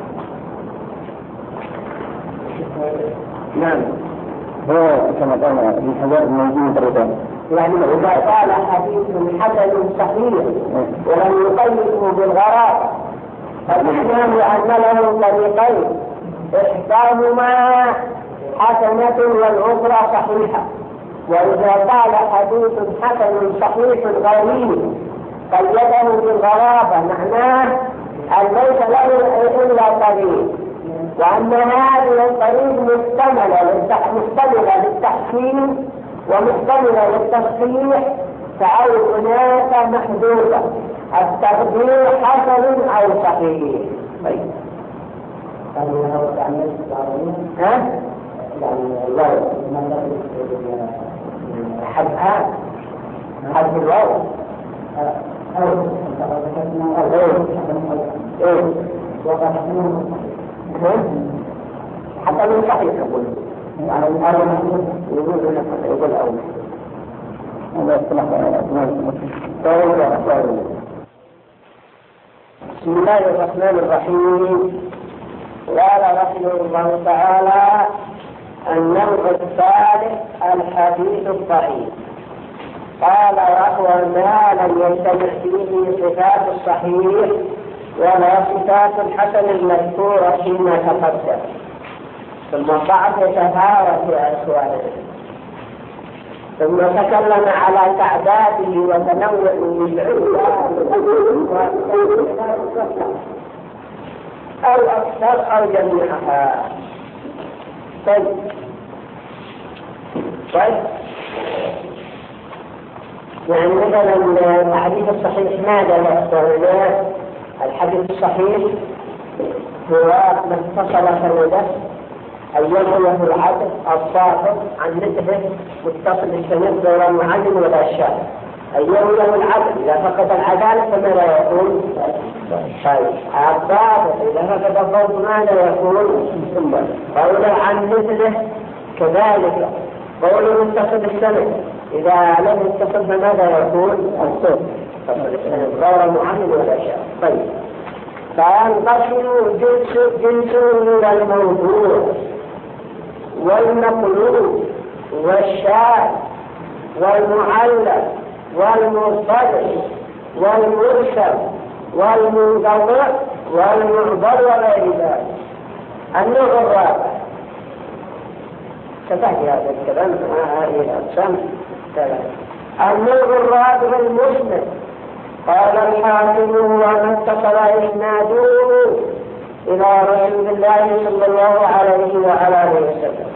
[SPEAKER 1] نعم.
[SPEAKER 2] هو كما قال ابن حجر موجود طريقان،
[SPEAKER 1] يعني إذا قال حديث حسن صحيح ولم يقيده بالغرابة فمعناه أن له طريقين إحداهما حسنة والأخرى صحيحة. وإذا قال حديث حسن صحيح غريب قيده بالغرابة معناه أن ليس له إلا طريق، وأن هذه الطريق مشتملة للتحسين ومشتملة للتصحيح، فأو هناك محدودة التقدير حسن أو صحيح. طيب. حد الواو حتى من صحيح يقول يقول أول بسم الله الرحمن الرحيم. قال رحمه الله تعالى: النوع الثالث الحديث الضعيف. قال: وهو ما لم يجتمع فيه صفات الصحيح ولا صفات الحسن المذكورة فيما تقدم. ثم بعد يتفاوت في أسواله، ثم تكلم على تعداده وتنوعه بالعلوم أو أكثر أو جميعها. طيب يعني مثلا الحديث الصحيح ماذا يحتوي؟ الحديث الصحيح هو من اتصل سنده أن يرويه العدل الصادق عن مثله متصل السند غير معلم ولا شاذ، أن يرويه العدل إذا فقد العدالة فماذا يكون؟ طيب الضابط إذا فقد الضبط ماذا يكون؟ قوله عن مثله كذلك، قوله متصل السند إذا لم يتصل فماذا يكون؟ الصوت غير معلم ولا شاذ. طيب فينقسم جنس من الموضوع والمقلوب والشاذ والمعلق والمرسل والمرسل والمنقطع والمعضل وغير ذلك. النوع الرابع تتحدي هذا الكلام هذه الأقسام ثلاثة. النوع الرابع المسند. قال الحاكم ومن اتصل إسناده إلى رسول الله صلى الله عليه وعلى آله وسلم.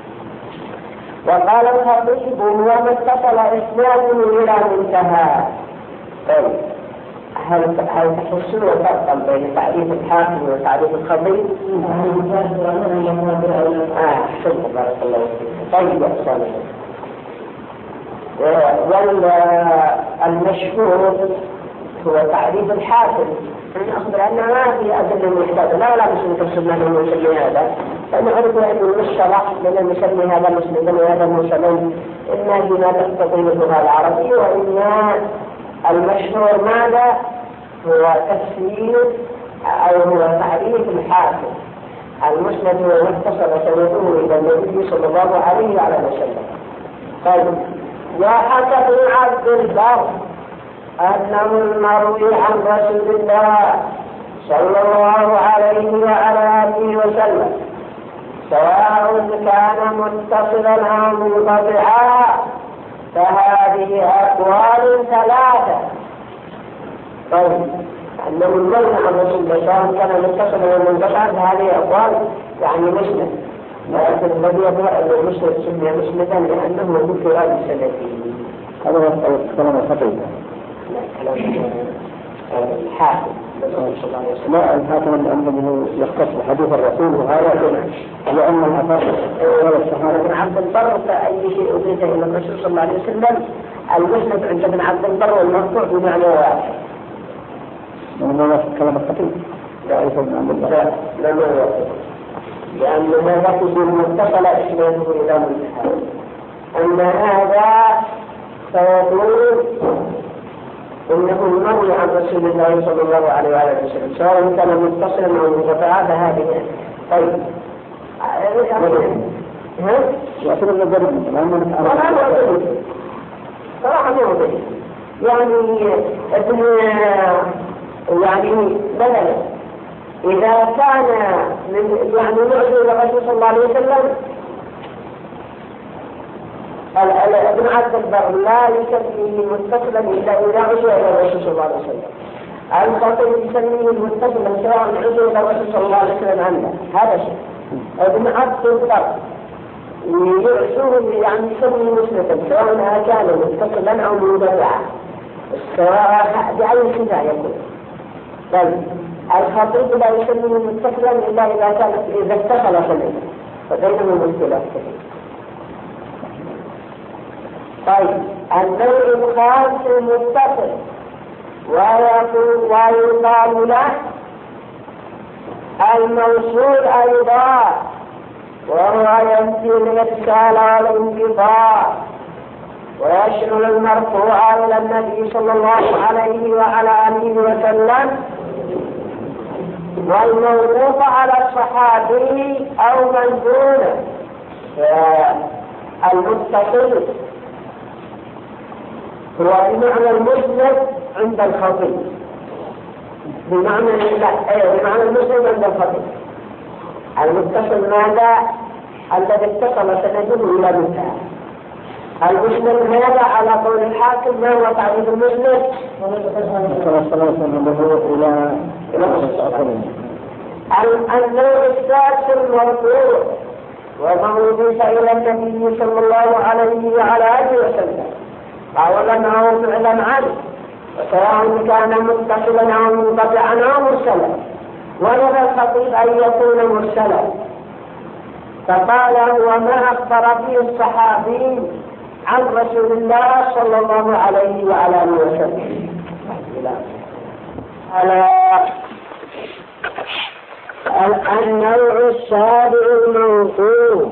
[SPEAKER 1] وقال الخطيب ومن اتصل إسناده إلى منتهى. طيب هل تحسون فرقا بين تعريف الحاكم وتعريف الخطيب؟ أحسنت بارك الله فيك. طيب أحسن. والمشهور هو تعريف الحاكم. أخبر أن ما في أدلة محتاجة لا مسلم تفسرنا من المسلم هذا، فإن عرفوا أن المشترك من المسلم هذا مسلم وهذا المسلم إما بما تستطيع اللغة العربية، وإما المشهور ماذا هو تفسير أو هو تعريف الحاكم. المسند هو متصل سنده إلى النبي صلى الله عليه وعلى وسلم. طيب وحكى ابن عبد البر أنه المروي عن رسول الله صلى الله عليه وعلى آله وسلم سواء كان متصلا أو منقطعا فهذه أقوال ثلاثة. طيب أنه المروي عن رسول الله سواء كان متصلا أو منقطعا فهذه أقوال يعني مسند، لكن الذي يظهر أن المسند سمي مسندا لأنه ذكر بسنده.
[SPEAKER 2] هذا هو كلام الخطيب.
[SPEAKER 1] الحاكم
[SPEAKER 2] لا الحاكم أنه يختص بحديث الرسول وهذا لأن الأثر ولا الصحابة.
[SPEAKER 1] ابن عبد البر فأي شيء أضيف إلى الرسول صلى الله عليه وسلم المسند عند ابن عبد البر والمرفوع بمعنى واحد.
[SPEAKER 2] من هو كلام الخطيب؟ لا ابن عبد البر
[SPEAKER 1] لا لأنه هذا متصل إسناده إلى منتهى. أن هذا فيقول إنه المروي عن رسول الله صلى الله عليه وآله وسلم سواء كان متصلا أو منقطعا فهذه. طيب
[SPEAKER 2] يعتبر الضرب
[SPEAKER 1] صراحة موضوع يعني بدلا إذا كان من يعني نعزو إلى الرسول صلى الله عليه وسلم ابن عبد البر لا يسميه متصلا إلا إذا عزو إلى الرسول صلى الله عليه وسلم. الخطيب يسميه متصلا سواء عزو إلى الرسول صلى الله عليه وسلم عنه. هذا شيء. ابن عبد البر يعزوه يعني يسميه مسندا سواء كان متصلا أو منقطعا سواء بأي صفة يكون. طيب الخطيب لا يسميه متصلا إلا إذا اتصل سنده فبينهم اختلاف كثير. طيب النوع الخاص المتصل ويقال له الموصول أيضا وهو ينفي الإرسال والانقطاع ويشمل المرفوع إلى النبي صلى الله عليه وعلى آله وسلم والموقوف على الصحابي أو من دونه. المتصل هو بمعنى المسند عند الخطيب بمعنى المسند عند الخطيب. المتصل ماذا الذي اتصل سنده إلى منتهى. المسند هذا على قول الحاكم ما هو تعريف المسند؟ النوع السادس المرفوع وما أضيف إلى النبي صلى الله عليه وعلى آله وسلم قولا أو فعلا عنه وسواء كان متصلا أو منقطعا أو مرسلا، ولدى الخطيب أن يكون مرسلا، فقال هو ما أخبر به الصحابي عن رسول الله صلى الله عليه وعلى آله وسلم. النوع السابع الموقوف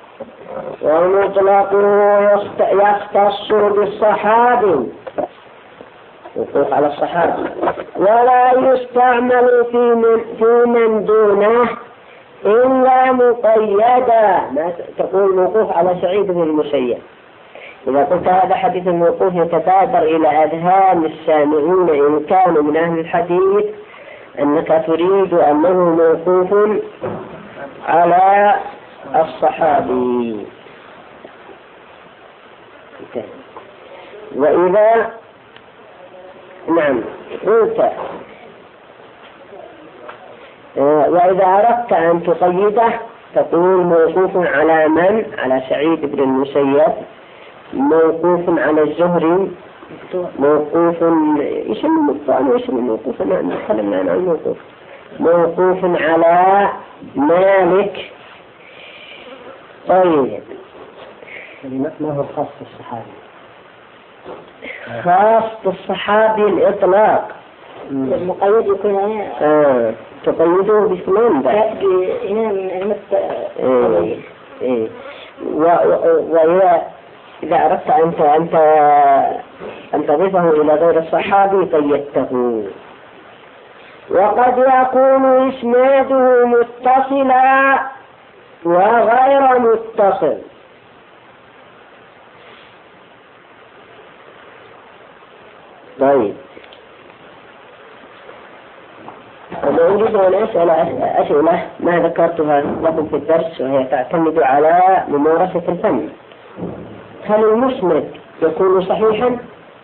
[SPEAKER 1] ومطلقه يختص بالصحابي، وقوف على الصحابي، ولا يستعمل في من دونه إلا مقيدا. ما تقول موقوف على سعيد بن المسيب. إذا قلت هذا حديث الموقوف يتبادر إلى أذهان السامعين إن كانوا من أهل الحديث أنك تريد أنه موقوف على الصحابي. وإذا قلت وإذا أردت أن تقيده تقول موقوف على من؟ على سعيد بن المسيب، موقوف على الزهري، موقوف يسمى مقطوعا ويسمى موقوفا. نتكلم عن الموقوف. موقوف على مالك. طيب
[SPEAKER 2] ما هو خاص بالصحابي؟
[SPEAKER 1] خاص بالصحابي الإطلاق.
[SPEAKER 3] المقيد يكون
[SPEAKER 1] تقيده بفلان وإذا أردت أن تضيفه إلى غير الصحابي قيدته. وقد يكون إسناده متصلا وغير متصل. طيب أريد أن أسأل أسئلة ما ذكرتها لكم في الدرس وهي تعتمد على ممارسة الفن. هل المسند يكون صحيحا؟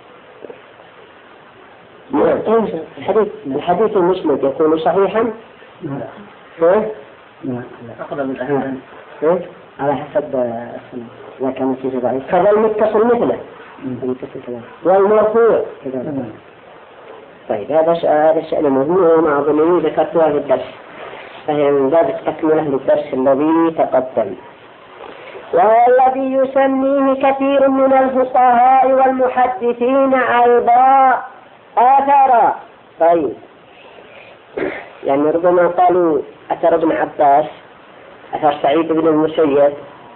[SPEAKER 1] الحديث المسند يكون صحيحا؟
[SPEAKER 2] لا أقرب الأحيان على حسب ما كان فيه ضعيف.
[SPEAKER 1] كذا المتصل مثله والمرفوع. طيب هذا الشأن مهم وما أظنني ذكرتها في الدرس، فهي من باب التكملة للدرس الذي تقدم. وهو الذي يسميه كثير من الفقهاء والمحدثين أيضا آثارا. طيب يعني ربما قالوا أثر ابن عباس، أثر سعيد بن المسيب،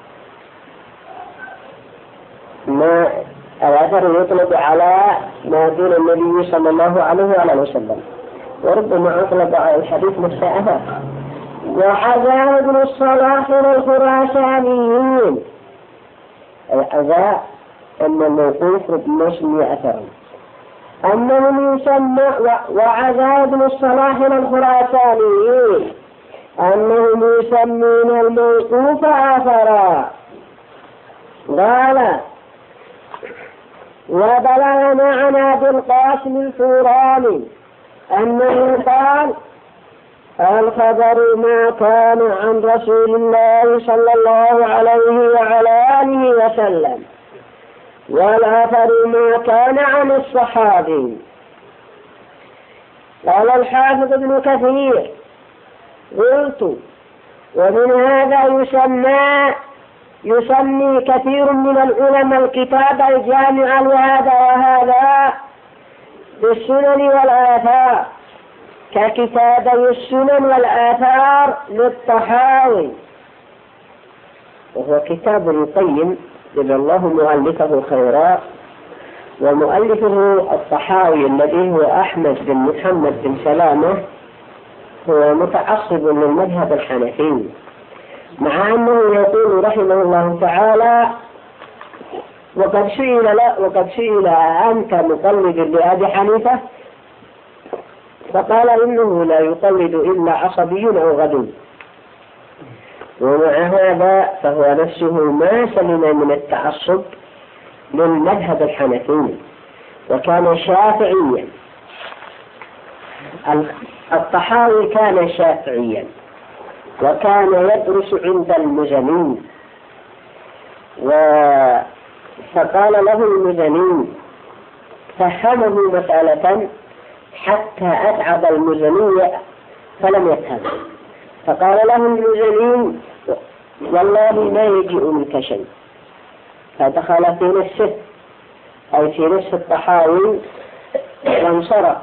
[SPEAKER 1] ما الأثر يطلق على ما دون النبي صلى الله عليه وسلم، وربما أطلق على الحديث نفسه أثر. وحذا ابن الصلاح الخراسانيين الحذا أن الموقوف ربما يسمي أثرا أنهم يسمى. وعذا ابن الصلاح الخراسانيين أنهم يسمون الموقوف أثرا. قال وبلغنا عن أبي القاسم الفوراني أنه قال الخبر ما كان عن رسول الله صلى الله عليه وعلى آله وسلم، والأثر ما كان عن الصحابي. قال الحافظ ابن كثير قلت ومن هذا يسمي كثير من العلماء الكتاب الجامع لهذا وهذا بالسنن والآثار ككتابي السنن والآثار للطحاوي، وهو كتاب قيم جزا الله مؤلفه خيرا. ومؤلفه الطحاوي الذي هو أحمد بن محمد بن سلامة هو متعصب للمذهب الحنفي، مع أنه يقول رحمه الله تعالى وقد سئل أنت مقلد لأبي حنيفة؟ فقال إنه لا يقلد إلا عصبي أو غدو. ومع هذا فهو نفسه ما سلم من التعصب للمذهب الحنفي وكان شافعيا. الطحاوي كان شافعيا وكان يدرس عند المزني، فقال له المزني فهمه مسألة حتى أتعب المزني فلم يفهم، فقال له المزني والله ما يجيء منك شيء، فدخل في نفسه أي في نفس الطحاوي وانصرف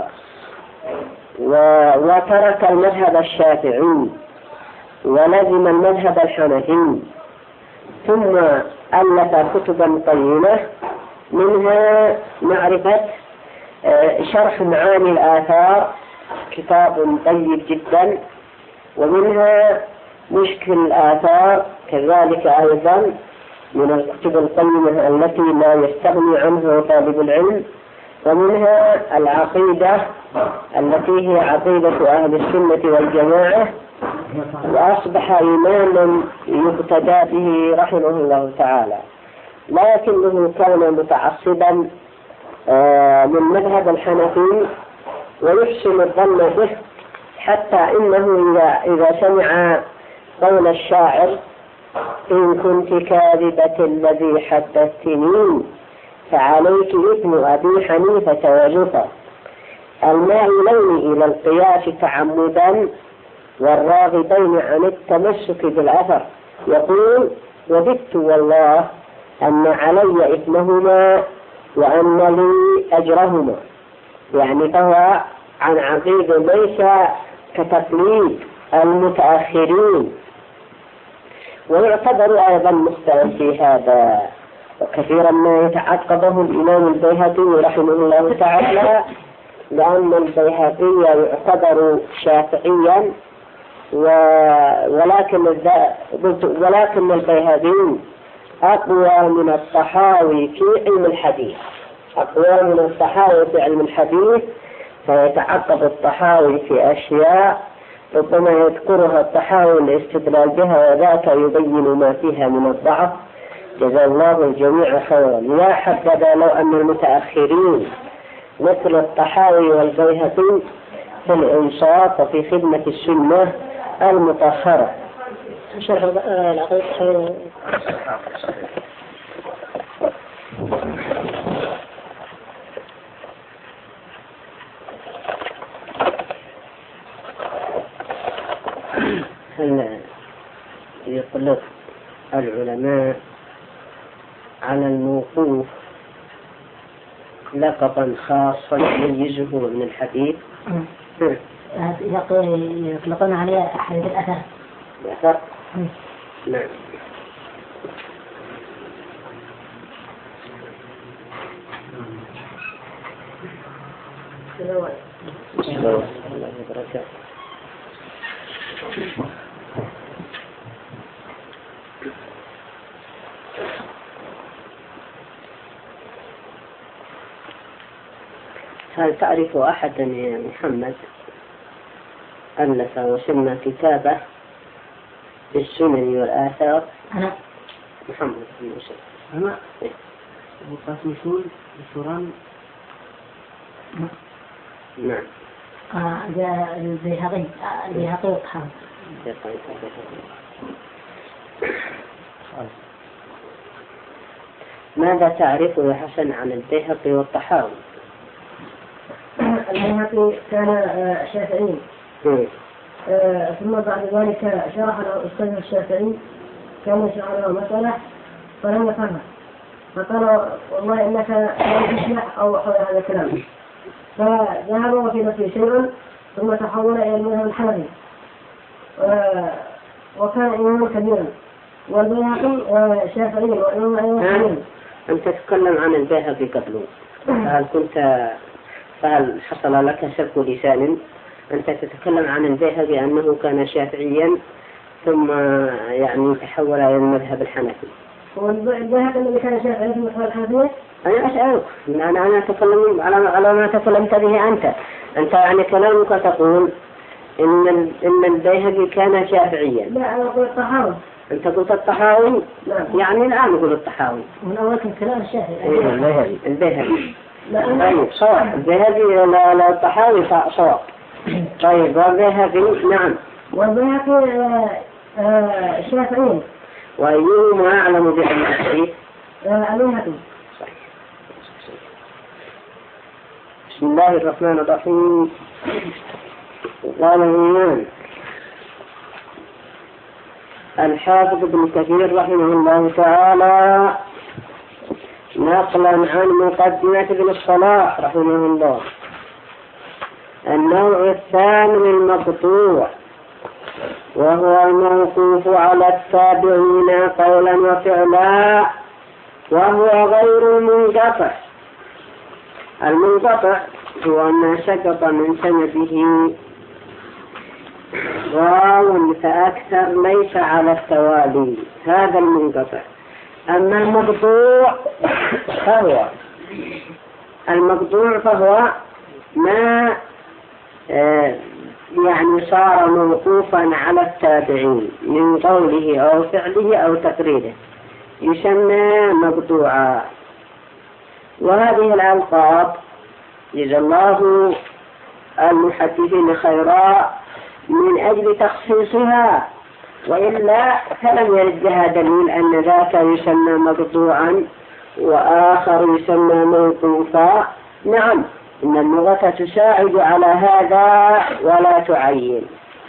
[SPEAKER 1] وترك المذهب الشافعي ولزم المذهب الحنفي، ثم ألف كتبا طويلة منها معرفة شرح معاني الآثار كتاب طيب جدا، ومنها مشكل الآثار كذلك أيضا من الكتب القيمة التي لا يستغني عنها طالب العلم، ومنها العقيدة التي هي عقيدة أهل السنة والجماعة، وأصبح إماما يقتدى به رحمه الله تعالى، لكنه كان متعصبا من مذهب الحنفي ويحسن الظن به، حتى إنه إذا سمع قول الشاعر إن كنت كاذبة الذي حدثتني فعليك إثم أبي حنيفة وزفر المائلين إلى القياس تعمدا والراغبين عن التمسك بالأثر، يقول وددت والله أن علي إثمهما وأن لي أجرهما، يعني فهو عن عقيدة ليس كتقليد المتأخرين. ويعتبر أيضا مخطئا في هذا، وكثيرا ما يتعقبه الإمام البيهقي رحمه الله تعالى، لأن البيهقي يعتبر شافعيا ولكن البيهقي أقوى من الطحاوي في علم الحديث، أقوى من الطحاوي في علم الحديث، فيتعقب الطحاوي في أشياء ربما يذكرها الطحاوي الاستدلال بها وذاك يبين ما فيها من الضعف. جزا الله الجميع خيرا. يا حبذا لو أن المتأخرين مثل الطحاوي والبيهقي في الإنصاف وفي خدمة السنة المطهرة.
[SPEAKER 3] شرح العقيدة
[SPEAKER 1] هل يطلق العلماء على الموقوف لقبا خاصا يميزه من الحديث؟
[SPEAKER 3] يطلقون عليه حديث الأثر.
[SPEAKER 1] الأثر؟ نعم. الله وبركاته. هل تعرف أحدا يا محمد ألف وسمى كتابه بالسنن والآثار؟
[SPEAKER 3] أنا
[SPEAKER 1] محمد بن يوسف.
[SPEAKER 2] أنا أبو قاسم شول بسوران.
[SPEAKER 1] نعم.
[SPEAKER 3] البيهقي والطحاوي.
[SPEAKER 1] ماذا تعرف يا حسن عن البيهقي والطحاوي؟
[SPEAKER 3] البيهقي كان شافعي، ثم بعد ذلك شرح له الأستاذ الشافعي، كان يشرح له مسألة فلم يفهمها، فقال والله إنك لا تشرح أو حول هذا الكلام، فذهب وفي نفسه شيء ثم تحول إلى المذهب الحنفي، وكان إماما كبيرا، والبيهقي شافعي وإمام أيضا.
[SPEAKER 1] أنت تتكلم عن البيهقي قبله، فهل حصل لك سبق لسان؟ أنت تتكلم عن البيهقي أنه كان شافعيا ثم يعني تحول إلى المذهب الحنفي.
[SPEAKER 3] والبيهقي الذي كان شافعيا في المذهب الحنفي؟
[SPEAKER 1] أنا أسألك، أنا أتكلم على ما تكلمت به أنت يعني كلامك تقول إن البيهقي كان شافعيا.
[SPEAKER 3] لا، أنا أقول الطحاوي.
[SPEAKER 1] أنت قلت الطحاوي يعني الآن نقول الطحاوي
[SPEAKER 3] من أول كلام الشافعي.
[SPEAKER 1] الذهبي طيب صواب الذهبي لا الطحاوي صواب. طيب والذهبي نعم.
[SPEAKER 3] والذهبي الشافعي.
[SPEAKER 1] وأيهما أعلم بأن الحديث؟
[SPEAKER 3] الذهبي.
[SPEAKER 1] بسم الله الرحمن الرحيم. قال الإمام الحافظ ابن كثير رحمه الله تعالى نقلا عن مقدمة ابن الصلاح رحمه الله: النوع الثاني المقطوع وهو الموقوف على التابعين قولا وفعلا وهو غير المنقطع. المنقطع هو ما سقط من سنده راو فأكثر ليس على التوالي، هذا المنقطع. أما المقطوع فهو ما يعني صار موقوفا على التابعين من قوله أو فعله أو تقريره يسمى مقطوعا. وهذه الألقاب جزا الله المحدثين خيرا من أجل تخصيصها، وإلا فلم يرد لها دليل أن ذاك يسمى مقطوعا وآخر يسمى موقوفا. نعم، إن اللغة تساعد على هذا ولا تعين.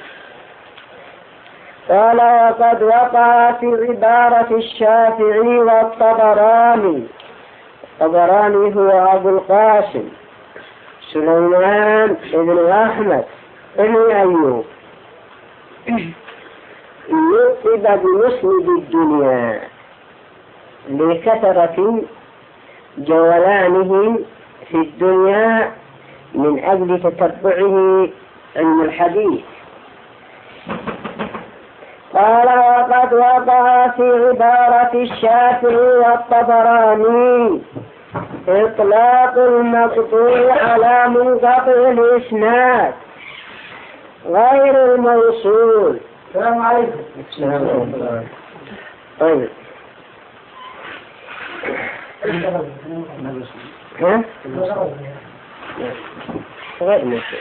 [SPEAKER 1] قال: وقد وقع في عبارة الشافعي والطبراني. الطبراني هو أبو القاسم سليمان بن أحمد بن أيوب، يؤتب بمسند الدنيا لكثرة جولانه في الدنيا من أجل تتبعه علم الحديث. قال: وقد وقع في عبارة الشافعي والطبراني إطلاق المقطوع على منقطع الإسناد غير الموصول. السلام عليكم. طيب غير موصول.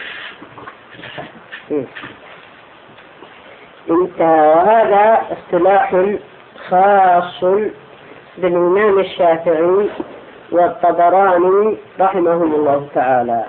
[SPEAKER 1] وهذا اصطلاح خاص بالإمام الشافعي والطبراني رحمهم الله تعالى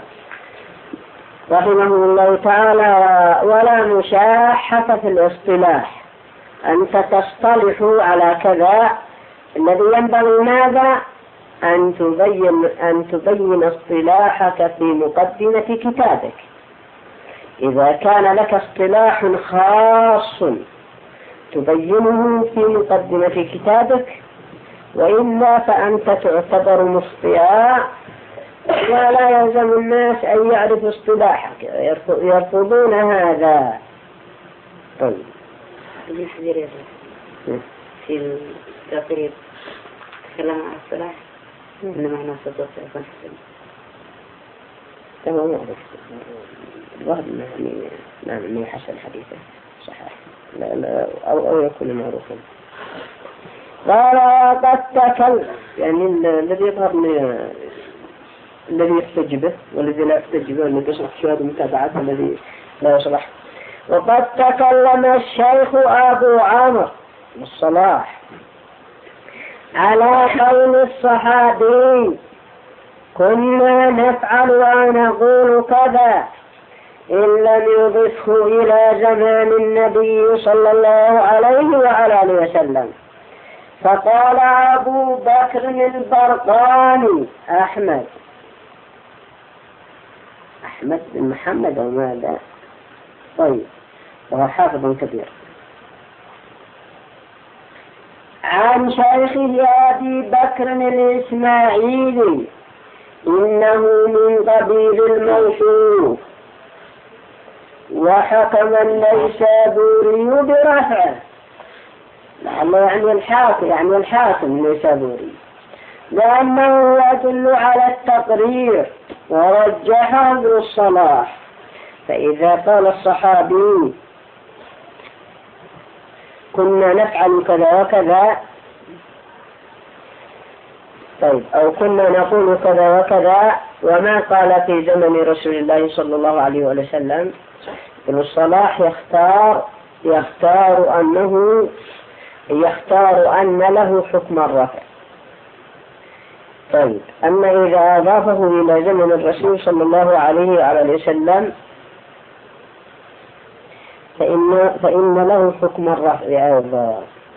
[SPEAKER 1] ولا مشاحة في الاصطلاح. أنت تصطلح على كذا، الذي ينبغي ماذا؟ أن تبين اصطلاحك في مقدمة كتابك. إذا كان لك اصطلاح خاص تبينه في مقدمة كتابك، وإلا فأنت تعتبر مخطئا ولا يلزم الناس أن يعرفوا اصطلاحك، يرفضون هذا. طيب
[SPEAKER 3] ابن حجر في التقريب تكلم عن الصلاح إنما أنا صدق يكون حسن.
[SPEAKER 1] تمام، الظاهر يعني حسن حديثه صحيح لا أو يكون معروفا. قال: قد تكلم، يعني الذي يظهر الذي يحتج به والذي لا يحتج به، الذي يصلح شهادة المتابعات الذي لا يصلح. وقد تكلم الشيخ أبو عمرو الصلاح على قول الصحابي: كنا نفعل ونقول كذا، إن لم يضفه إلى زمان النبي صلى الله عليه وعلى آله وسلم. فقال أبو بكر البرقاني أحمد بن محمد أو ماذا؟ طيب، وهو حافظ كبير، عن شيخه أبي بكر الإسماعيلي إنه من قبيل الموصوف، وحكم النيسابوري برفعه. يعني الحاكم النيسابوري، لأنه يدل على التقرير، ورجحه ابن الصلاح. فإذا قال الصحابي كنا نفعل كذا وكذا، طيب، أو كنا نقول كذا وكذا، وما قال في زمن رسول الله صلى الله عليه وسلم. ابن الصلاح يختار أن له حكم الرفع. طيب، أما إذا أضافه إلى زمن الرسول صلى الله عليه وسلم فإن له حكم الرفع أيضا.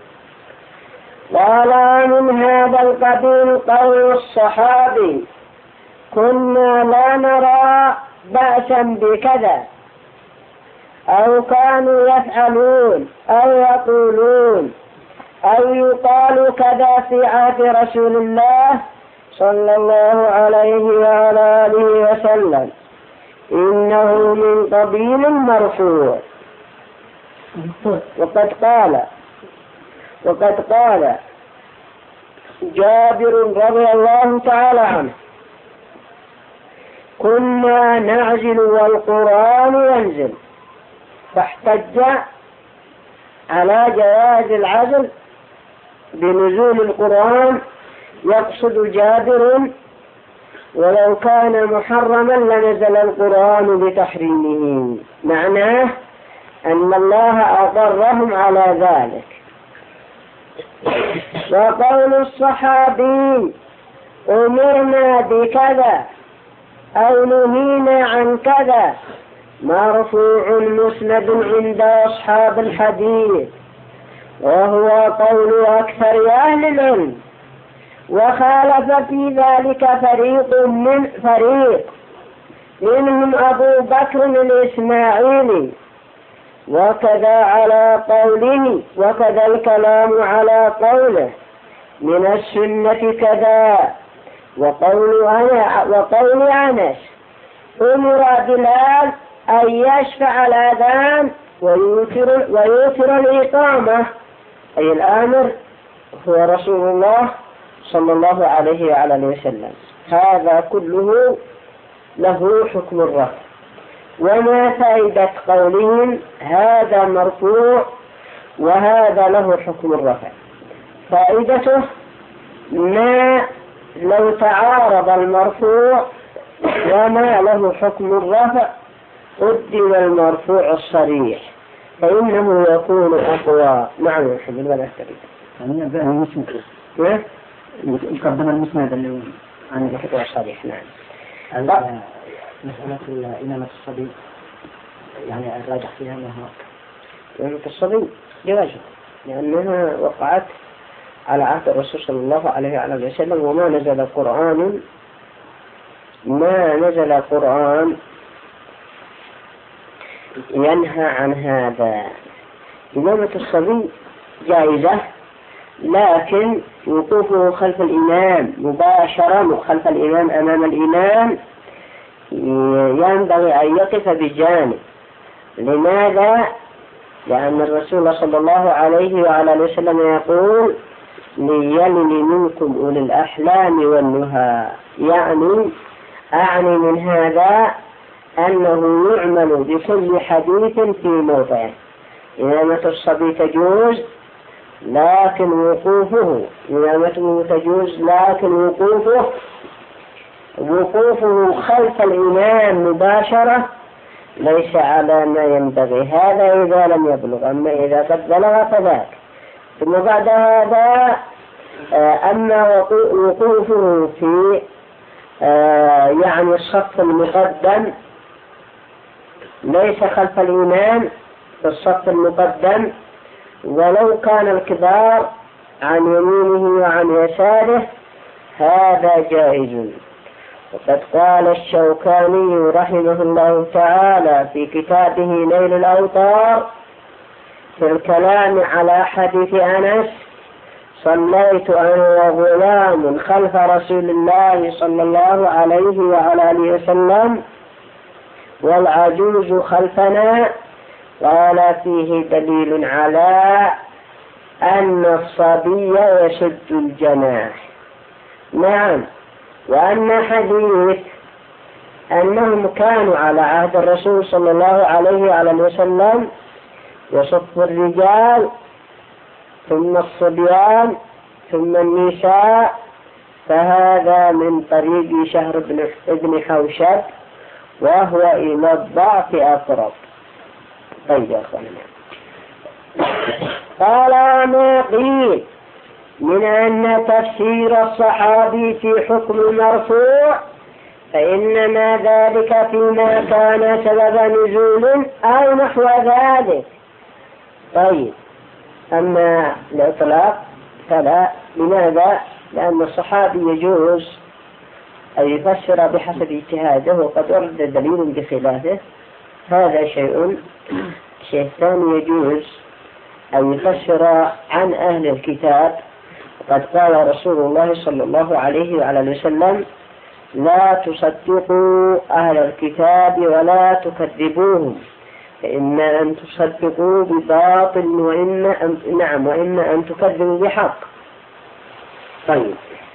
[SPEAKER 1] قال من هذا القبيل قول الصحابي: كنا لا نرى بأسا بكذا، أو كانوا يفعلون أو يقولون، أو يقال كذا في عهد رسول الله صلى الله عليه وعلى آله وسلم، إنه من قبيل مرفوع. وقد قال جابر رضي الله تعالى عنه: كنا نعزل والقرآن ينزل، فاحتج على جواز العزل بنزول القرآن، يقصد جابر: ولو كان محرما لنزل القرآن بتحريمه، معناه أن الله أقرهم على ذلك. وقول الصحابي: أمرنا بكذا أو نهينا عن كذا، مرفوع مسند عند أصحاب الحديث، وهو قول أكثر أهل العلم، وخالف في ذلك فريق منهم أبو بكر الإسماعيلي، وكذا الكلام على قوله من السنة كذا. وقول أنس: أمر بلال أن يشفع الأذان ويوتر الإقامة، أي الآمر هو رسول الله صلى الله عليه وعلى آله وسلم. هذا كله له حكم الرفع. وما فائدة قولهم هذا مرفوع وهذا له حكم الرفع؟ فائدته: ما لو تعارض المرفوع وما له حكم الرفع قدم المرفوع الصريح، فإنه يكون أقوى. نعم يا حبيبي، ولا أستريد
[SPEAKER 2] يقدم المسند اللي عن
[SPEAKER 1] الحكم الصريح. نعم.
[SPEAKER 2] مسألة إمامة الصبي، يعني الراجح فيها أنها
[SPEAKER 1] إمامة الصبي جوازها، لأنها وقعت على عهد الرسول صلى الله عليه وعلى وسلم، وما نزل قرآن ينهى عن هذا. إمامة الصبي جائزة، لكن وقوفه خلف الإمام مباشرة خلف الإمام أمام الإمام ينبغي أن يقف بجانب. لماذا؟ لأن الرسول صلى الله عليه وعلى وسلم يقول: ليلن منكم أولي الأحلام والنهى. يعني أعني من هذا أنه يعمل بكل حديث في موضعه. إمامة الصبي تجوز، لكن إمامته تجوز، لكن وقوفه خلف الإمام مباشرة ليس على ما ينبغي. هذا إذا لم يبلغ، أما إذا قد بلغ فذاك. ثم بعد هذا أما وقوفه في يعني الصف المقدم، ليس خلف الإمام في الصف المقدم، ولو كان الكبار عن يمينه وعن يساره، هذا جائز. وقد قال الشوكاني رحمه الله تعالى في كتابه نيل الأوطار في الكلام على حديث أنس: صليت أنا وغلام خلف رسول الله صلى الله عليه وعلى آله وسلم والعجوز خلفنا، قال: فيه دليل على أن الصبي يشد الجناح. نعم. وأن حديث أنهم كانوا على عهد الرسول صلى الله عليه وعلى وسلم يصف الرجال ثم الصبيان ثم النساء، فهذا من طريق شهر بن حوشب، وهو إلى الضعف أقرب. طيب يا أخوانا، قال وما قيل من أن تفسير الصحابي في حكم المرفوع فإنما ذلك فيما كان سبب نزول أو نحو ذلك. طيب، أما الإطلاق فلا. لماذا؟ لأن الصحابي يجوز أن يفسر بحسب اجتهاده وقد ورد دليل بخلافه، هذا شيء. شيء ثاني، يجوز أن يفسر عن أهل الكتاب، قد قال رسول الله صلى الله عليه وعلى وسلم: لا تصدقوا أهل الكتاب ولا تكذبوهم، فإما أن تصدقوا بباطل وإما أن تكذبوا بحق. طيب،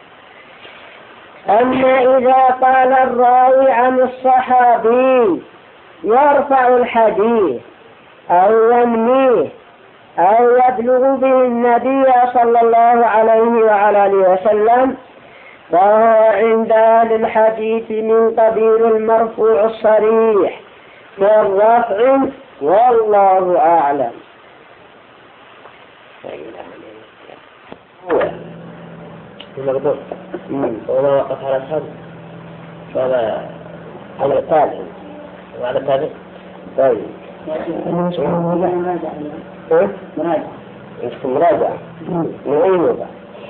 [SPEAKER 1] أما إذا قال الراوي عن الصحابي يرفع الحديث أو ينميه أو يبلغ به النبي صلى الله عليه وعلى وسلم، فهو عند أهل الحديث من قبيل المرفوع الصريح في الرفع، والله أعلم.
[SPEAKER 2] المغضوب وما وقف على الحد فهذا على التابع وعلى التابع.
[SPEAKER 1] طيب، مراجعة من أي موضع؟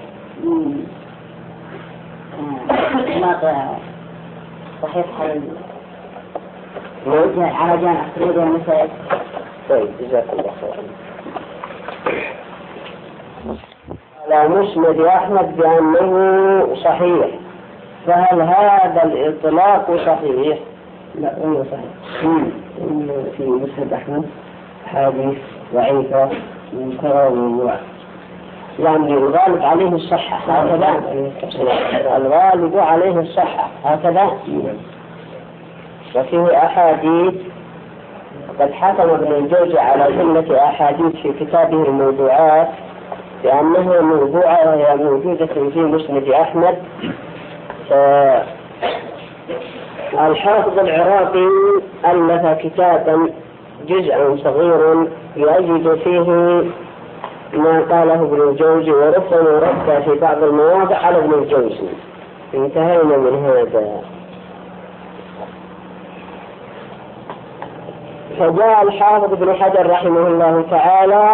[SPEAKER 3] صحيح على جامع تريد المسائل.
[SPEAKER 1] طيب، جزاك الله خيرا. على مسند أحمد بأنه صحيح، فهل هذا الإطلاق صحيح؟
[SPEAKER 3] لا، غير صحيح.
[SPEAKER 1] في مسند أحمد حديث ضعيفة منكرة وموضوعة، يعني الغالب عليه الصحة هكذا. الغالب عليه الصحة هكذا. وفيه أحاديث قد حكم ابن الجوزي على جملة أحاديث في كتابه الموضوعات لأنها موضوعة وهي موجودة في مسند أحمد. الحافظ العراقي ألف كتابا جزءا صغيرا يؤيد فيه ما قاله ابن الجوزي، وربما رد في بعض المواضع على ابن الجوزي. انتهينا من هذا. فجاء الحافظ ابن حجر رحمه الله تعالى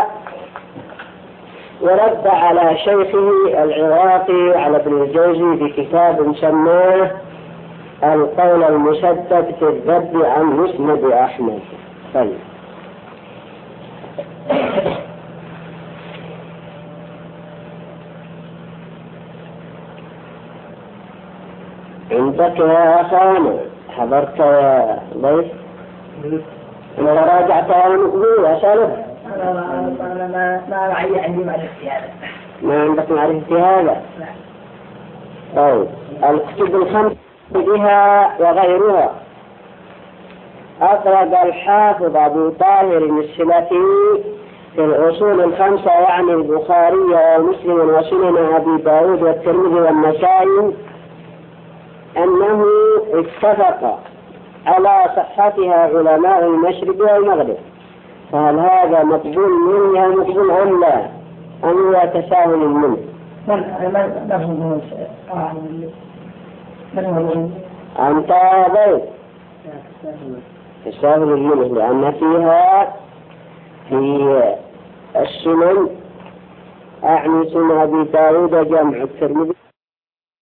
[SPEAKER 1] ورد على شيخه العراقي على ابن الجوزي بكتاب سماه القول المسدد في الرد عن مسند أحمد. طيب، عندك يا أخانا، حضرت يا ضيف؟ أنا راجعت يا مقبول يا سالم.
[SPEAKER 3] أنا ما عندي معرفة هذا.
[SPEAKER 1] ما عندك معرفة هذا؟ طيب، الكتب الخمس بها وغيرها أخرج الحافظ أبو طاهر السلفي في الأصول الخمسة، يعني البخاري ومسلم وسنن أبي داود والترمذي والنسائي، أنه اتفق على صحتها علماء المشرق والمغرب. فهل هذا مقبول منه أو مقبول أم لا؟ أم هو تساهل منه؟ أنت ضيف تساهل منه، لأن فيها في السنن أعني سنن أبي داود جمع الترمذي